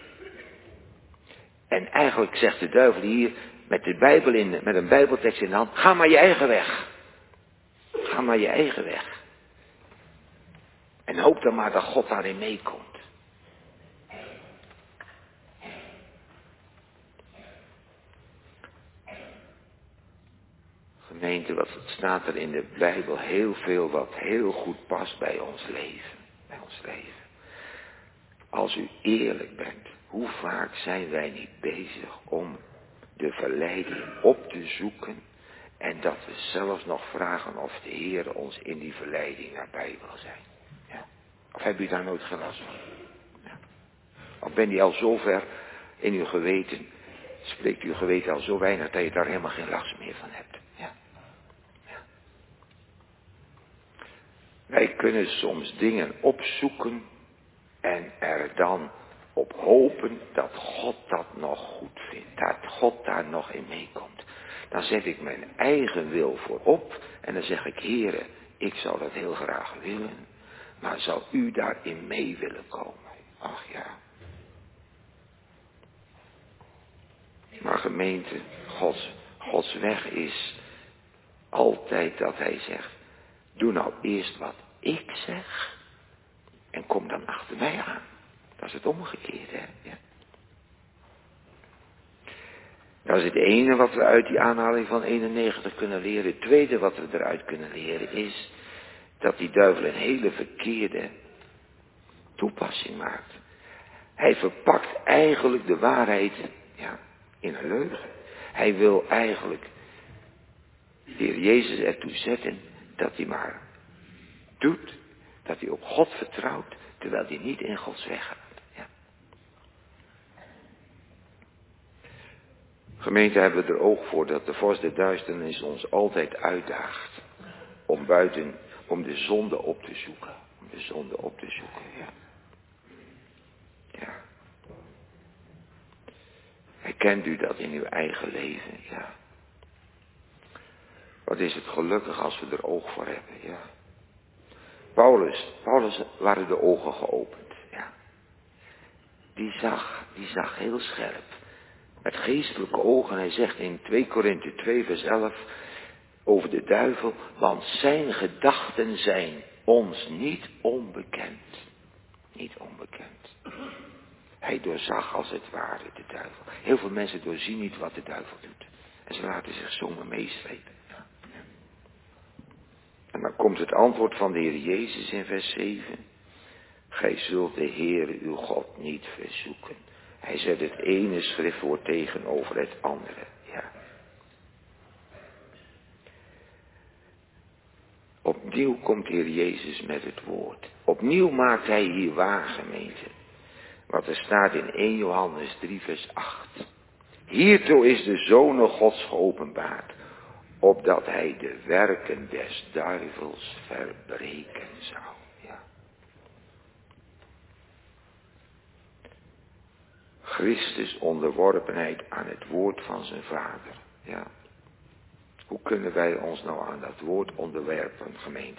En eigenlijk zegt de duivel hier met, de Bijbel in, met een Bijbeltekst in de hand, ga maar je eigen weg. Ga maar je eigen weg. En hoop dan maar dat God daarin meekomt. Gemeente, wat staat er in de Bijbel heel veel wat heel goed past bij ons leven. Bij ons leven. Als u eerlijk bent, hoe vaak zijn wij niet bezig om de verleiding op te zoeken en dat we zelfs nog vragen of de Heer ons in die verleiding nabij wil zijn. Ja. Of heb u daar nooit gelast van? Ja. Of bent u al zo ver in uw geweten, spreekt uw geweten al zo weinig dat je daar helemaal geen last meer van hebt. Ja. Ja. Wij kunnen soms dingen opzoeken en er dan op hopen dat God dat nog goed vindt. Dat God daar nog in meekomt. Dan zet ik mijn eigen wil voorop. En dan zeg ik, Heere, ik zou dat heel graag willen. Maar zou u daarin mee willen komen? Ach ja. Maar gemeente, Gods, Gods weg is altijd dat hij zegt, doe nou eerst wat ik zeg. En kom dan achter mij aan. Dat is het omgekeerde, hè? Ja. Dat is het ene wat we uit die aanhaling van eenennegentig kunnen leren. Het tweede wat we eruit kunnen leren is dat die duivel een hele verkeerde toepassing maakt. Hij verpakt eigenlijk de waarheid ja, in een leugen. Hij wil eigenlijk de Heer Jezus ertoe zetten dat hij maar doet, dat hij op God vertrouwt, terwijl hij niet in Gods weg gaat. Ja. Gemeente, hebben we er oog voor dat de vorst der duisternis ons altijd uitdaagt om buiten, om de zonde op te zoeken. Om de zonde op te zoeken, ja. Ja. Herkent u dat in uw eigen leven, ja. Wat is het gelukkig als we er oog voor hebben, ja. Paulus, Paulus waren de ogen geopend, ja. Die zag, die zag heel scherp. Met geestelijke ogen, hij zegt in twee Korinthe twee vers elf over de duivel, want zijn gedachten zijn ons niet onbekend. Niet onbekend. Hij doorzag als het ware de duivel. Heel veel mensen doorzien niet wat de duivel doet. En ze laten zich zomaar meeslepen. Ja. En dan komt het antwoord van de Heer Jezus in vers zeven. Gij zult de Heere uw God niet verzoeken. Hij zet het ene schriftwoord tegenover het andere. Ja. Opnieuw komt de Heer Jezus met het woord. Opnieuw maakt hij hier waar, gemeente. Wat er staat in eerste Johannes drie vers acht. Hiertoe is de Zoon Gods geopenbaard, opdat hij de werken des duivels verbreken zou. Ja. Christus onderworpenheid aan het woord van zijn Vader. Ja. Hoe kunnen wij ons nou aan dat woord onderwerpen, gemeente?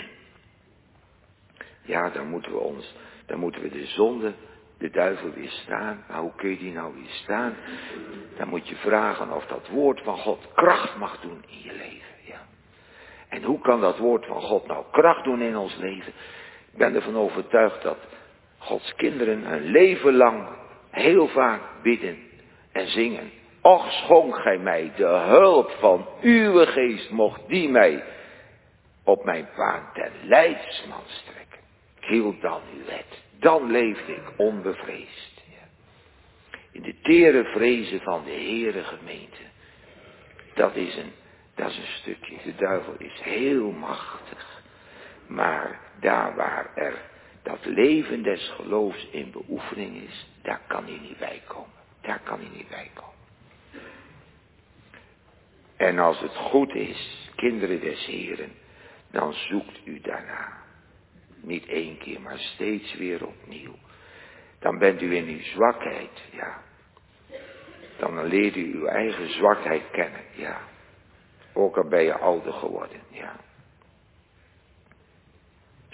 Ja, dan moeten we ons, dan moeten we de zonde, de duivel weerstaan. Maar hoe kun je die nou weerstaan? Dan moet je vragen of dat woord van God kracht mag doen in je leven. Ja. En hoe kan dat woord van God nou kracht doen in ons leven? Ik ben ervan overtuigd dat Gods kinderen een leven lang heel vaak bidden en zingen. Och, schonk gij mij de hulp van uw geest, mocht die mij op mijn baan ten leidsman strekken. Ik hield dan uw wet, dan leefde ik onbevreesd. Ja. In de tere vrezen van de Heere gemeente, dat is, een, dat is een stukje. De duivel is heel machtig, maar daar waar er dat leven des geloofs in beoefening is, daar kan hij niet bij komen. Daar kan hij niet bij komen. En als het goed is, kinderen des Heren, dan zoekt u daarna. Niet één keer, maar steeds weer opnieuw. Dan bent u in uw zwakheid, ja. Dan leert u uw eigen zwakheid kennen, ja. Ook al ben je ouder geworden, ja.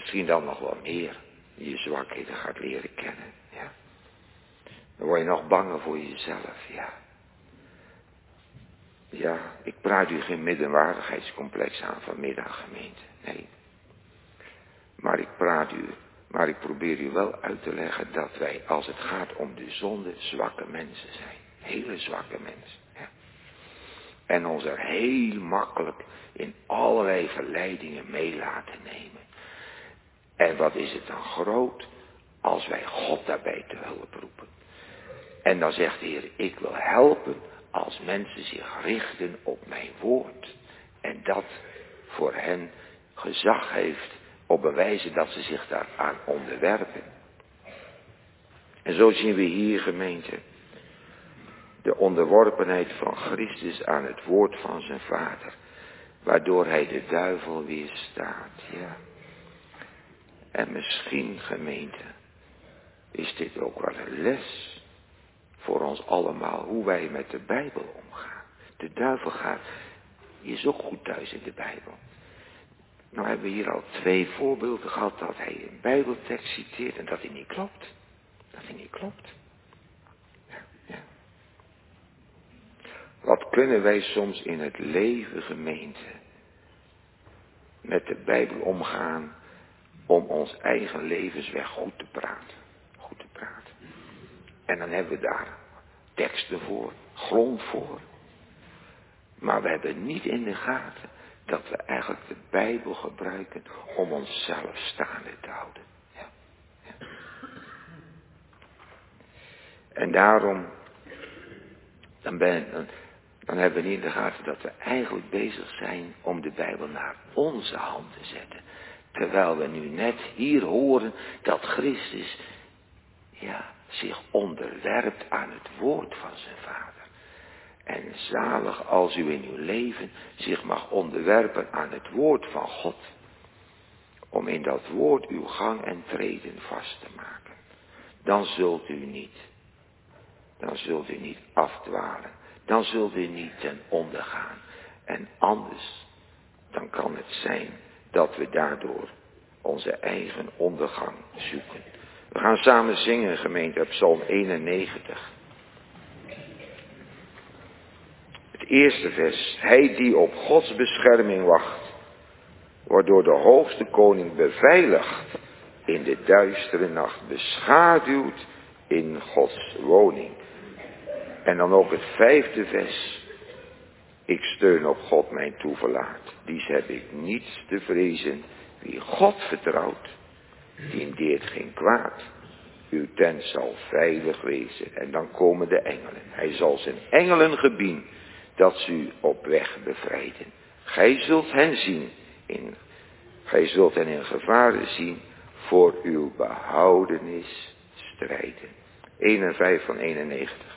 Misschien dan nog wel meer. Je zwakheden gaat leren kennen. Ja. Dan word je nog banger voor jezelf. Ja. Ja, ik praat u geen middenwaardigheidscomplex aan vanmiddag, gemeente. Nee. Maar ik praat u, maar ik probeer u wel uit te leggen dat wij, als het gaat om de zonde, zwakke mensen zijn. Hele zwakke mensen. Ja. En ons er heel makkelijk in allerlei verleidingen mee laten nemen. En wat is het dan groot als wij God daarbij te hulp roepen. En dan zegt de Heer, ik wil helpen als mensen zich richten op mijn woord. En dat voor hen gezag heeft op een wijze dat ze zich daaraan onderwerpen. En zo zien we hier, gemeente, de onderworpenheid van Christus aan het woord van zijn Vader. Waardoor hij de duivel weerstaat, ja. En misschien, gemeente, is dit ook wel een les voor ons allemaal, hoe wij met de Bijbel omgaan. De duivel gaat, is ook goed thuis in de Bijbel. Nou hebben we hier al twee voorbeelden gehad dat hij een Bijbeltekst citeert en dat hij niet klopt. Dat hij niet klopt. Ja, ja. Wat kunnen wij soms in het leven, gemeente, met de Bijbel omgaan om ons eigen levensweg goed te praten. Goed te praten. En dan hebben we daar teksten voor, grond voor. Maar we hebben niet in de gaten dat we eigenlijk de Bijbel gebruiken om onszelf staande te houden. Ja. Ja. En daarom, dan, ben, dan, dan hebben we niet in de gaten dat we eigenlijk bezig zijn om de Bijbel naar onze hand te zetten. Terwijl we nu net hier horen dat Christus, ja, zich onderwerpt aan het woord van zijn Vader. En zalig als u in uw leven zich mag onderwerpen aan het woord van God. Om in dat woord uw gang en treden vast te maken. Dan zult u niet, dan zult u niet afdwalen. Dan zult u niet ten onder gaan. En anders, dan kan het zijn dat we daardoor onze eigen ondergang zoeken. We gaan samen zingen, gemeente, op Psalm eenennegentig. Het eerste vers. Hij die op Gods bescherming wacht, wordt door de hoogste koning beveiligd, in de duistere nacht beschaduwd in Gods woning. En dan ook het vijfde vers. Ik steun op God mijn toeverlaat. Dies heb ik niets te vrezen. Wie God vertrouwt, die deert geen kwaad. Uw tent zal veilig wezen. En dan komen de engelen. Hij zal zijn engelen gebieden, dat ze u op weg bevrijden. Gij zult hen zien. In, gij zult hen in gevaren zien. Voor uw behoudenis strijden. één en vijf van eenennegentig.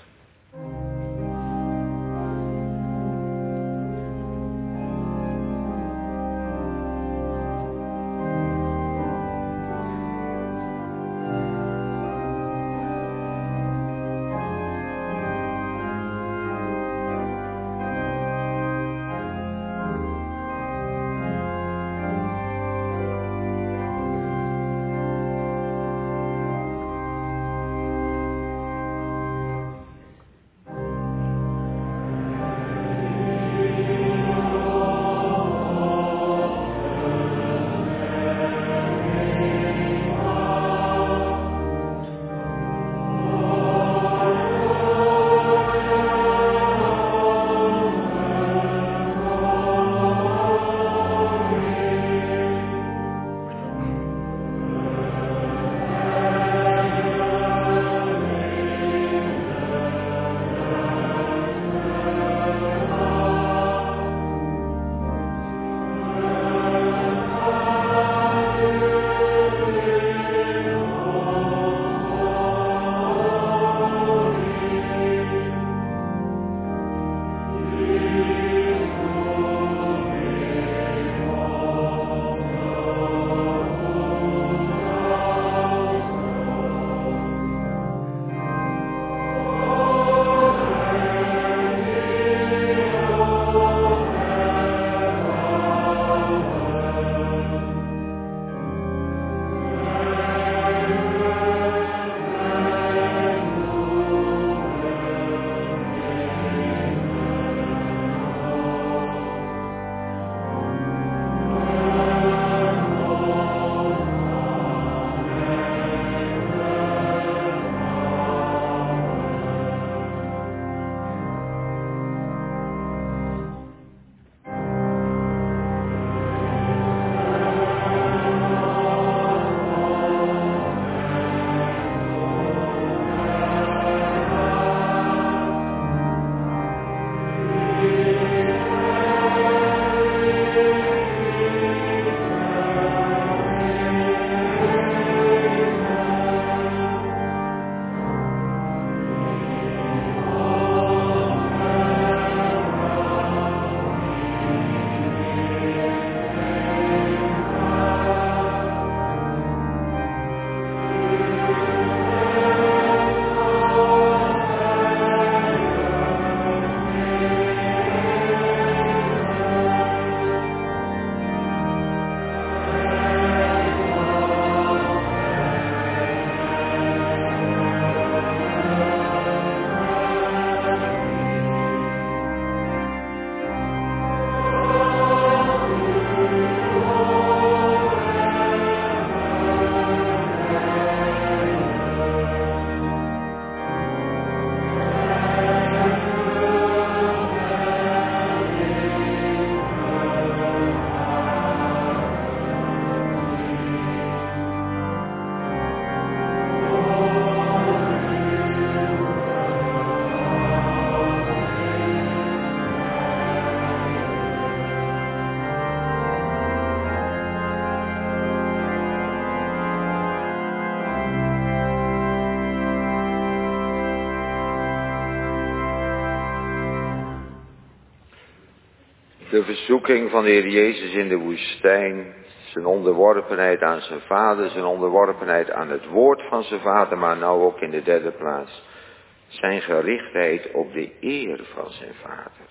De verzoeking van de Heer Jezus in de woestijn, zijn onderworpenheid aan zijn vader, zijn onderworpenheid aan het woord van zijn vader, maar nou ook in de derde plaats zijn gerichtheid op de eer van zijn vader.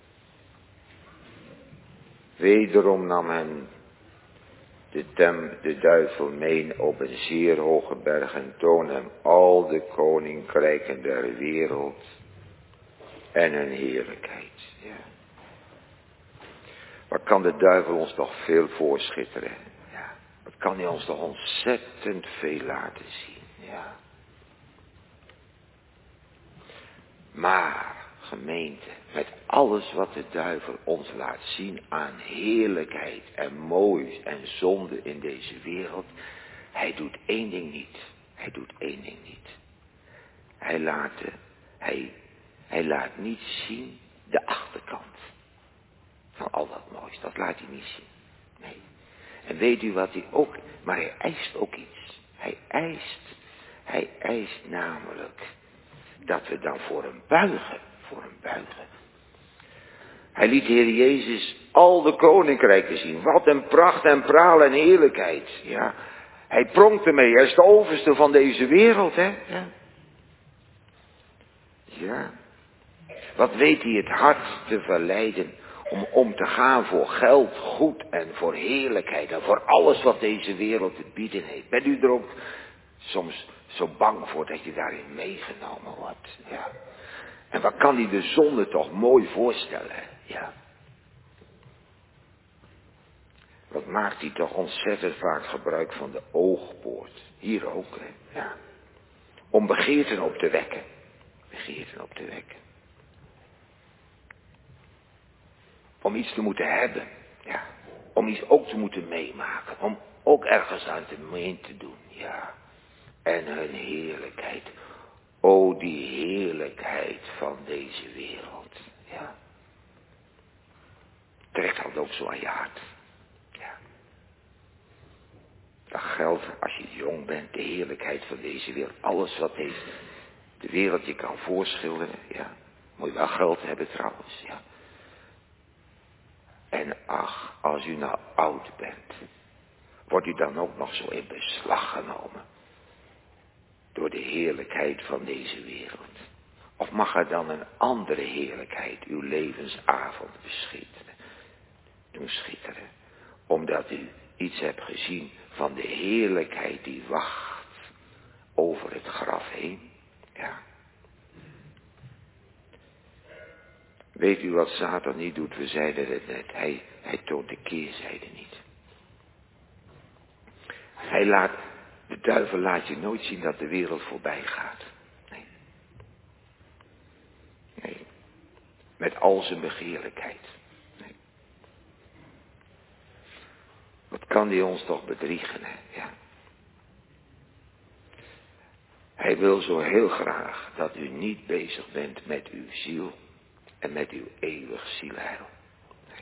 Wederom nam hem de, tem, de duivel mee op een zeer hoge berg en toonde hem al de koninkrijken der wereld en hun heerlijkheid. Ja. Wat kan de duivel ons toch veel voorschitteren? Ja. Wat kan hij ons toch ontzettend veel laten zien? Ja. Maar, gemeente, met alles wat de duivel ons laat zien aan heerlijkheid en moois en zonde in deze wereld, hij doet één ding niet. Hij doet één ding niet. Hij laat, hij, hij laat niet zien de achterkant van al dat moois. Dat laat hij niet zien. Nee. En weet u wat hij ook, maar hij eist ook iets. Hij eist, hij eist namelijk dat we dan voor hem buigen. Voor hem buigen. Hij liet de Heer Jezus al de koninkrijken zien. Wat een pracht en praal en heerlijkheid. Ja. Hij pronkt ermee. Hij is de overste van deze wereld. Hè? Ja. ja. Wat weet hij het hart te verleiden om om te gaan voor geld, goed en voor heerlijkheid. En voor alles wat deze wereld te bieden heeft. Bent u er ook soms zo bang voor dat je daarin meegenomen wordt? Ja. En wat kan hij de zonde toch mooi voorstellen? Ja. Wat maakt hij toch ontzettend vaak gebruik van de oogpoort. Hier ook, hè. Ja. Om begeerten op te wekken. Begeerten op te wekken. Om iets te moeten hebben. Ja. Om iets ook te moeten meemaken. Om ook ergens aan te mee te doen. Ja. En hun heerlijkheid. O, die heerlijkheid van deze wereld. Ja. Trekt dat ook zo aan je hart. Ja. Dat geldt als je jong bent. De heerlijkheid van deze wereld. Alles wat deze, de wereld je kan voorschilderen. Ja. Moet je wel geld hebben trouwens. Ja. En ach, als u nou oud bent. Wordt u dan ook nog zo in beslag genomen. Door de heerlijkheid van deze wereld. Of mag er dan een andere heerlijkheid uw levensavond beschitteren, doen schitteren. Omdat u iets hebt gezien van de heerlijkheid die wacht over het graf heen. Ja. Weet u wat Satan niet doet? We zeiden het net. Hij, hij toont de keerzijde niet. Hij laat, de duivel laat je nooit zien dat de wereld voorbij gaat. Nee. Nee. Met al zijn begeerlijkheid. Nee. Wat kan die ons toch bedriegen, hè? Ja. Hij wil zo heel graag dat u niet bezig bent met uw ziel en met uw eeuwig zielheil. Nee.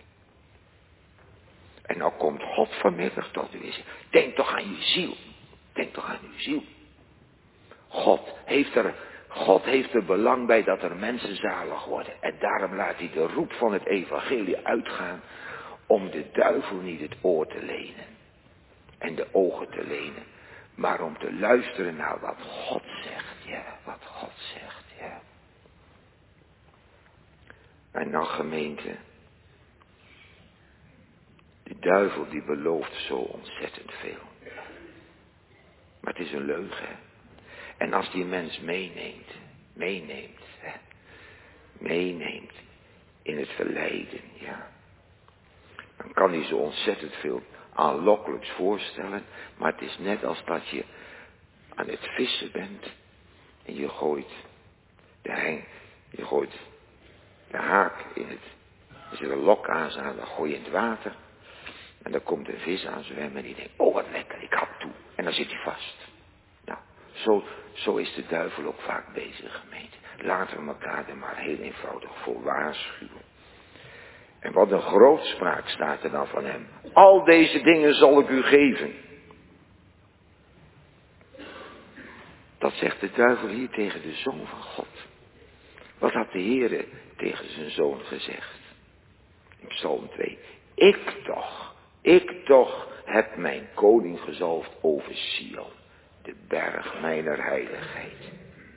En nou komt God vanmiddag tot u en zegt, denk toch aan je ziel. Denk toch aan uw ziel. God heeft er, God heeft er belang bij dat er mensen zalig worden. En daarom laat hij de roep van het evangelie uitgaan om de duivel niet het oor te lenen. En de ogen te lenen. Maar om te luisteren naar wat God zegt. Ja, wat God zegt. Ja. En dan gemeente. De duivel die belooft zo ontzettend veel. Maar het is een leugen. Hè? En als die mens meeneemt. Meeneemt. Hè? Meeneemt. In het verleiden. Ja. Dan kan hij zo ontzettend veel aanlokkelijks voorstellen. Maar het is net als dat je aan het vissen bent. En je gooit de heng. Je gooit de haak in het. Er zit een lok aan, dan gooi je in het water. En dan komt een vis aan zwemmen en die denkt, oh wat lekker, ik hap toe. En dan zit hij vast. Nou, zo, zo is de duivel ook vaak bezig, gemeente. Laten we elkaar er maar heel eenvoudig voor waarschuwen. En wat een grootspraak staat er dan van hem. Al deze dingen zal ik u geven. Dat zegt de duivel hier tegen de Zoon van God. Wat had de Heere tegen zijn Zoon gezegd? In Psalm twee. Ik toch, ik toch heb mijn koning gezalfd over Sion, de berg mijner heiligheid.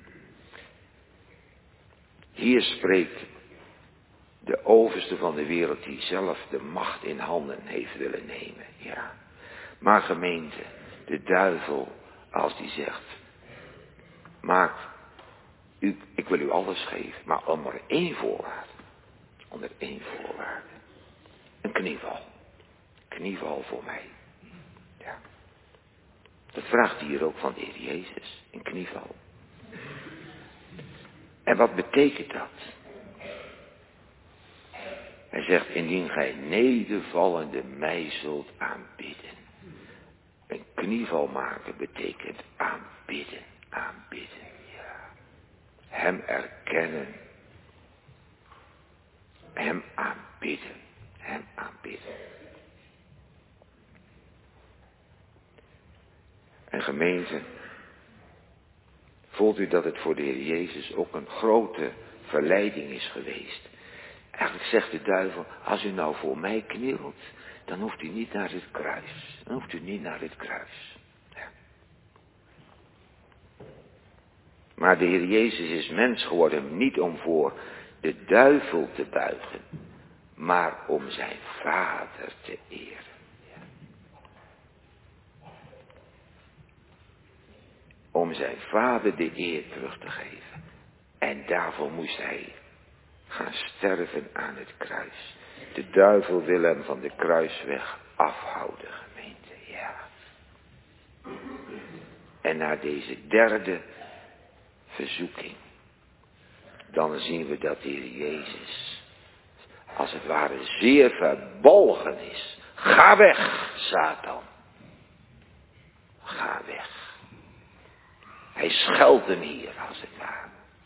Hier spreekt de overste van de wereld die zelf de macht in handen heeft willen nemen. Ja. Maar gemeente, de duivel, als die zegt, maak, u, ik wil u alles geven, maar onder één voorwaarde. Onder één voorwaarde. Een knieval. Knieval voor mij. Ja. Dat vraagt hij hier ook van de Heer Jezus. Een knieval. En wat betekent dat? Hij zegt, indien gij nedervallende mij zult aanbidden. Een knieval maken betekent aanbidden. Aanbidden, ja. Hem erkennen. Hem aanbidden. Hem aanbidden. En gemeente, voelt u dat het voor de Heer Jezus ook een grote verleiding is geweest? Eigenlijk zegt de duivel, als u nou voor mij knielt, dan hoeft u niet naar het kruis. Dan hoeft u niet naar het kruis. Ja. Maar de Heer Jezus is mens geworden, niet om voor de duivel te buigen, maar om zijn Vader te eren. Ja. Om zijn Vader de eer terug te geven. En daarvoor moest hij gaan sterven aan het kruis. De duivel wil hem van de kruisweg afhouden, gemeente, ja. En na deze derde verzoeking, dan zien we dat de Heer Jezus, als het ware, zeer verbolgen is. Ga weg, Satan. Ga weg. Hij scheldt hem hier, als het ware.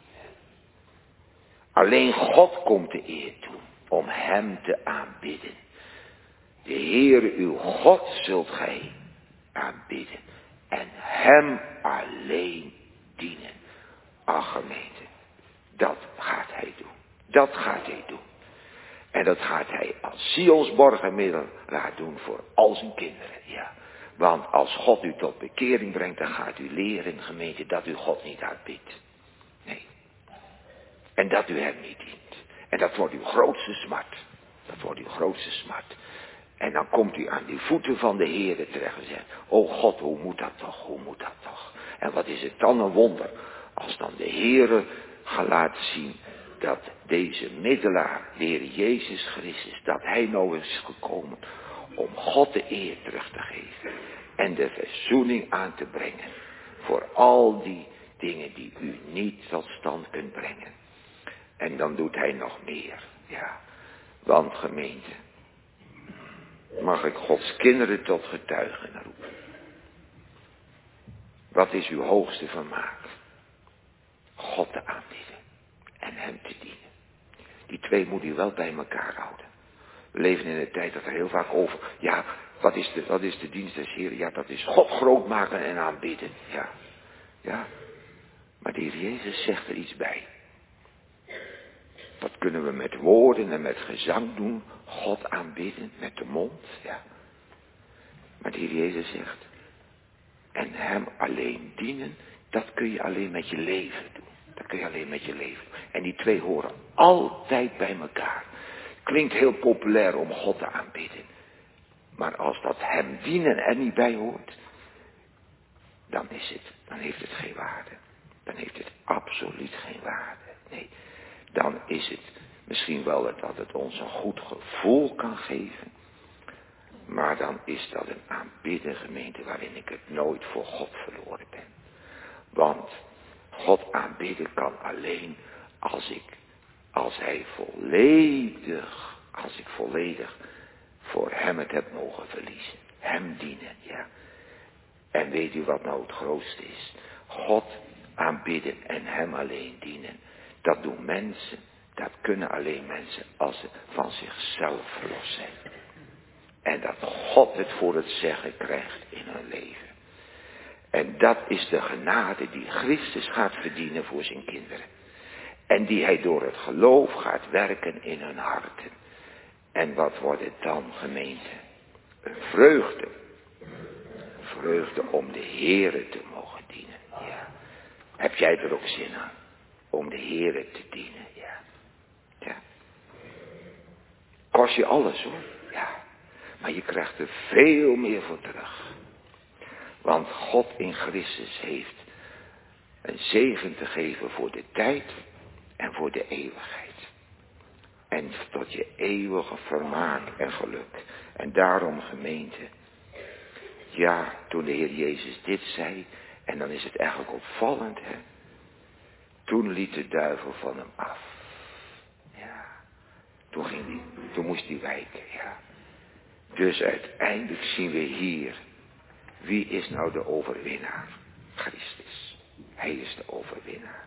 Alleen God komt de eer toe om hem te aanbidden. De Heere uw God zult gij aanbidden en hem alleen dienen. Ach gemeente, dat gaat hij doen. Dat gaat hij doen. En dat gaat hij als Sionsborgenmiddelaar doen voor al zijn kinderen. Ja. Want als God u tot bekering brengt, dan gaat u leren, gemeente, dat u God niet aanbidt. Nee. En dat u hem niet dient. En dat wordt uw grootste smart. Dat wordt uw grootste smart. En dan komt u aan die voeten van de Heere terecht en zegt, o God, hoe moet dat toch, hoe moet dat toch? En wat is het dan een wonder, als dan de Heere gaat laten zien dat deze middelaar, de Heer Jezus Christus, dat hij nou is gekomen om God de eer terug te geven. En de verzoening aan te brengen voor al die dingen die u niet tot stand kunt brengen. En dan doet hij nog meer, ja. Want gemeente, mag ik Gods kinderen tot getuigen roepen. Wat is uw hoogste vermaak? God te aanbidden en hem te dienen. Die twee moet u wel bij elkaar houden. We leven in een tijd dat er heel vaak over, ja, wat is de, wat is de dienst des Heeren? Ja, dat is God groot maken en aanbidden, ja. Ja, maar de Heer Jezus zegt er iets bij. Dat kunnen we met woorden en met gezang doen. God aanbidden met de mond. Ja. Maar de Heer Jezus zegt. En hem alleen dienen. Dat kun je alleen met je leven doen. Dat kun je alleen met je leven doen. En die twee horen altijd bij elkaar. Klinkt heel populair om God te aanbidden. Maar als dat hem dienen er niet bij hoort. Dan is het. Dan heeft het geen waarde. Dan heeft het absoluut geen waarde. Nee. Dan is het misschien wel dat het ons een goed gevoel kan geven. Maar dan is dat een aanbidden gemeente waarin ik het nooit voor God verloren ben. Want God aanbidden kan alleen als ik, als hij volledig, als ik volledig voor hem het heb mogen verliezen. Hem dienen, ja. En weet u wat nou het grootste is? God aanbidden en hem alleen dienen. Dat doen mensen, dat kunnen alleen mensen als ze van zichzelf verlost zijn. En dat God het voor het zeggen krijgt in hun leven. En dat is de genade die Christus gaat verdienen voor zijn kinderen. En die hij door het geloof gaat werken in hun harten. En wat wordt het dan, gemeente? Een vreugde. Een vreugde om de Heere te mogen dienen. Ja. Heb jij er ook zin aan? Om de Heere te dienen. Ja. Ja. Kost je alles hoor. Ja. Maar je krijgt er veel meer voor terug. Want God in Christus heeft een zegen te geven voor de tijd en voor de eeuwigheid. En tot je eeuwige vermaak en geluk. En daarom, gemeente, ja, toen de Heer Jezus dit zei, en dan is het eigenlijk opvallend, hè. Toen liet de duivel van hem af. Ja, toen ging die, toen moest hij wijken, ja. Dus uiteindelijk zien we hier, wie is nou de overwinnaar? Christus. Hij is de overwinnaar.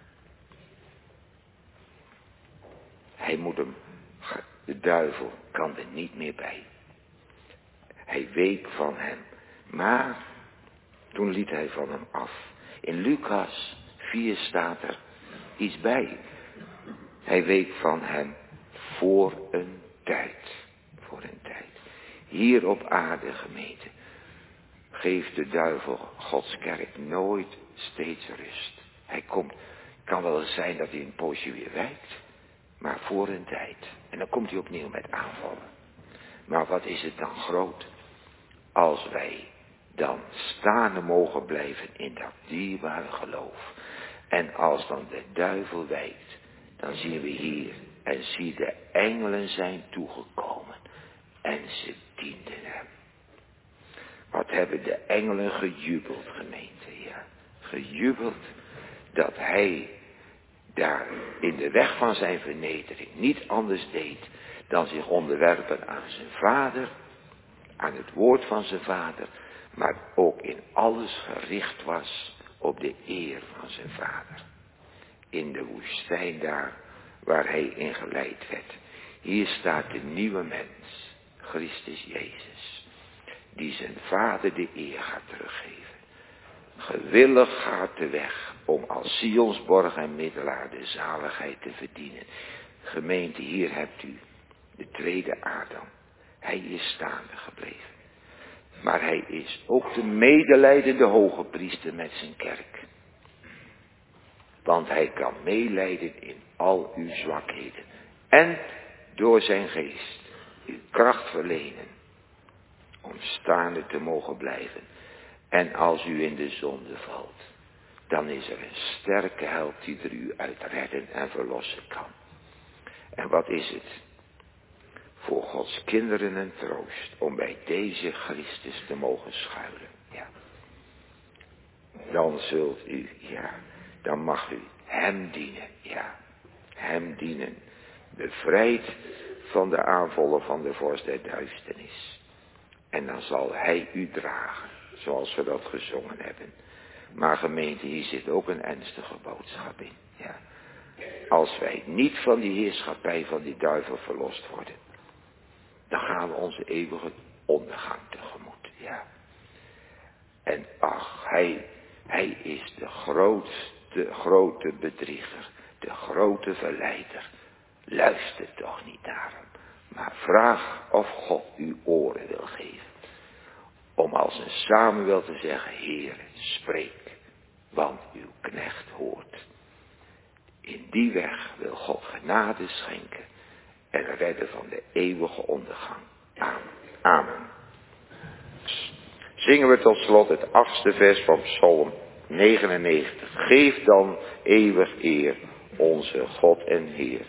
Hij moet hem, de duivel kan er niet meer bij. Hij week van hem. Maar toen liet hij van hem af. In Lucas vier staat er iets bij. Hij week van hem voor een tijd. Voor een tijd. Hier op aarde, gemeente, geeft de duivel Gods kerk nooit steeds rust. Hij komt, kan wel eens zijn dat hij een poosje weer wijkt. Maar voor een tijd. En dan komt hij opnieuw met aanvallen. Maar wat is het dan groot? Als wij dan staande mogen blijven in dat dierbare geloof. En als dan de duivel wijkt. Dan zien we hier. En zie de engelen zijn toegekomen. En ze dienden hem. Wat hebben de engelen gejubeld, gemeente. Ja. Gejubeld dat hij daar in de weg van zijn vernedering niet anders deed dan zich onderwerpen aan zijn vader, aan het woord van zijn vader, maar ook in alles gericht was op de eer van zijn vader. In de woestijn daar waar hij in geleid werd. Hier staat de nieuwe mens, Christus Jezus, die zijn vader de eer gaat teruggeven. Gewillig gaat de weg om als Sionsborg en middelaar de zaligheid te verdienen. Gemeente, hier hebt u de tweede Adam. Hij is staande gebleven. Maar hij is ook de medelijdende hoge priester met zijn kerk. Want hij kan meelijden in al uw zwakheden. En door zijn geest uw kracht verlenen om staande te mogen blijven. En als u in de zonde valt, dan is er een sterke help die er u uit redden en verlossen kan. En wat is het? Voor Gods kinderen een troost om bij deze Christus te mogen schuilen. Ja. Dan zult u, ja, dan mag u hem dienen, ja. Hem dienen. Bevrijd van de aanvallen van de vorst der duisternis. En dan zal hij u dragen. Zoals we dat gezongen hebben. Maar gemeente, hier zit ook een ernstige boodschap in. Ja. Als wij niet van die heerschappij van die duivel verlost worden. Dan gaan we onze eeuwige ondergang tegemoet. Ja. En ach, hij, hij is de grootste, grote bedrieger. De grote verleider. Luister toch niet naar hem. Maar vraag of God uw oren wil geven. Om als een Samuel te zeggen, Heere, spreek, want uw knecht hoort. In die weg wil God genade schenken en redden van de eeuwige ondergang. Amen. Amen. Zingen we tot slot het achtste vers van Psalm negenennegentig. Geef dan eeuwig eer, onze God en Heer.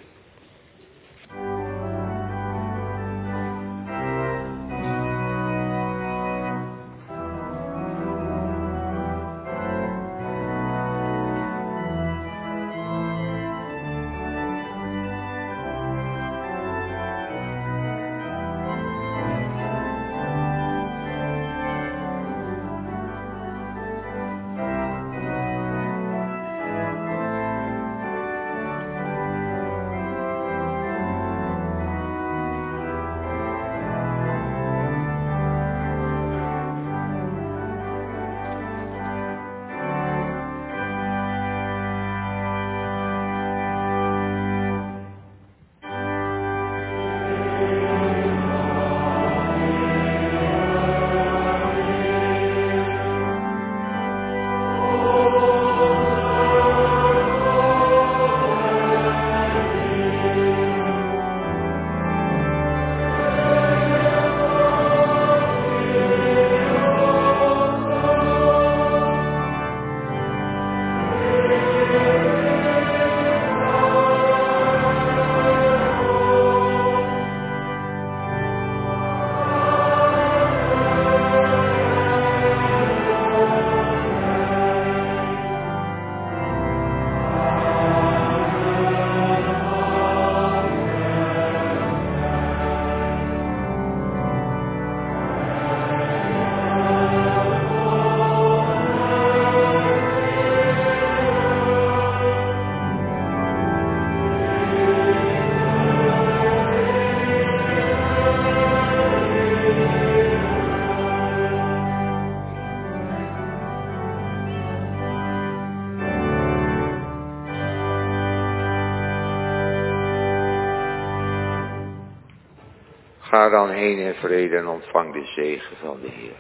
Ga dan heen in vrede en ontvang de zegen van de Heer.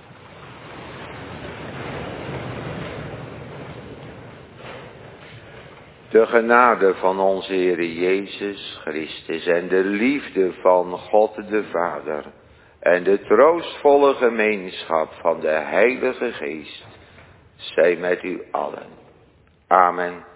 De genade van onze Heer Jezus Christus en de liefde van God de Vader en de troostvolle gemeenschap van de Heilige Geest zij met u allen. Amen.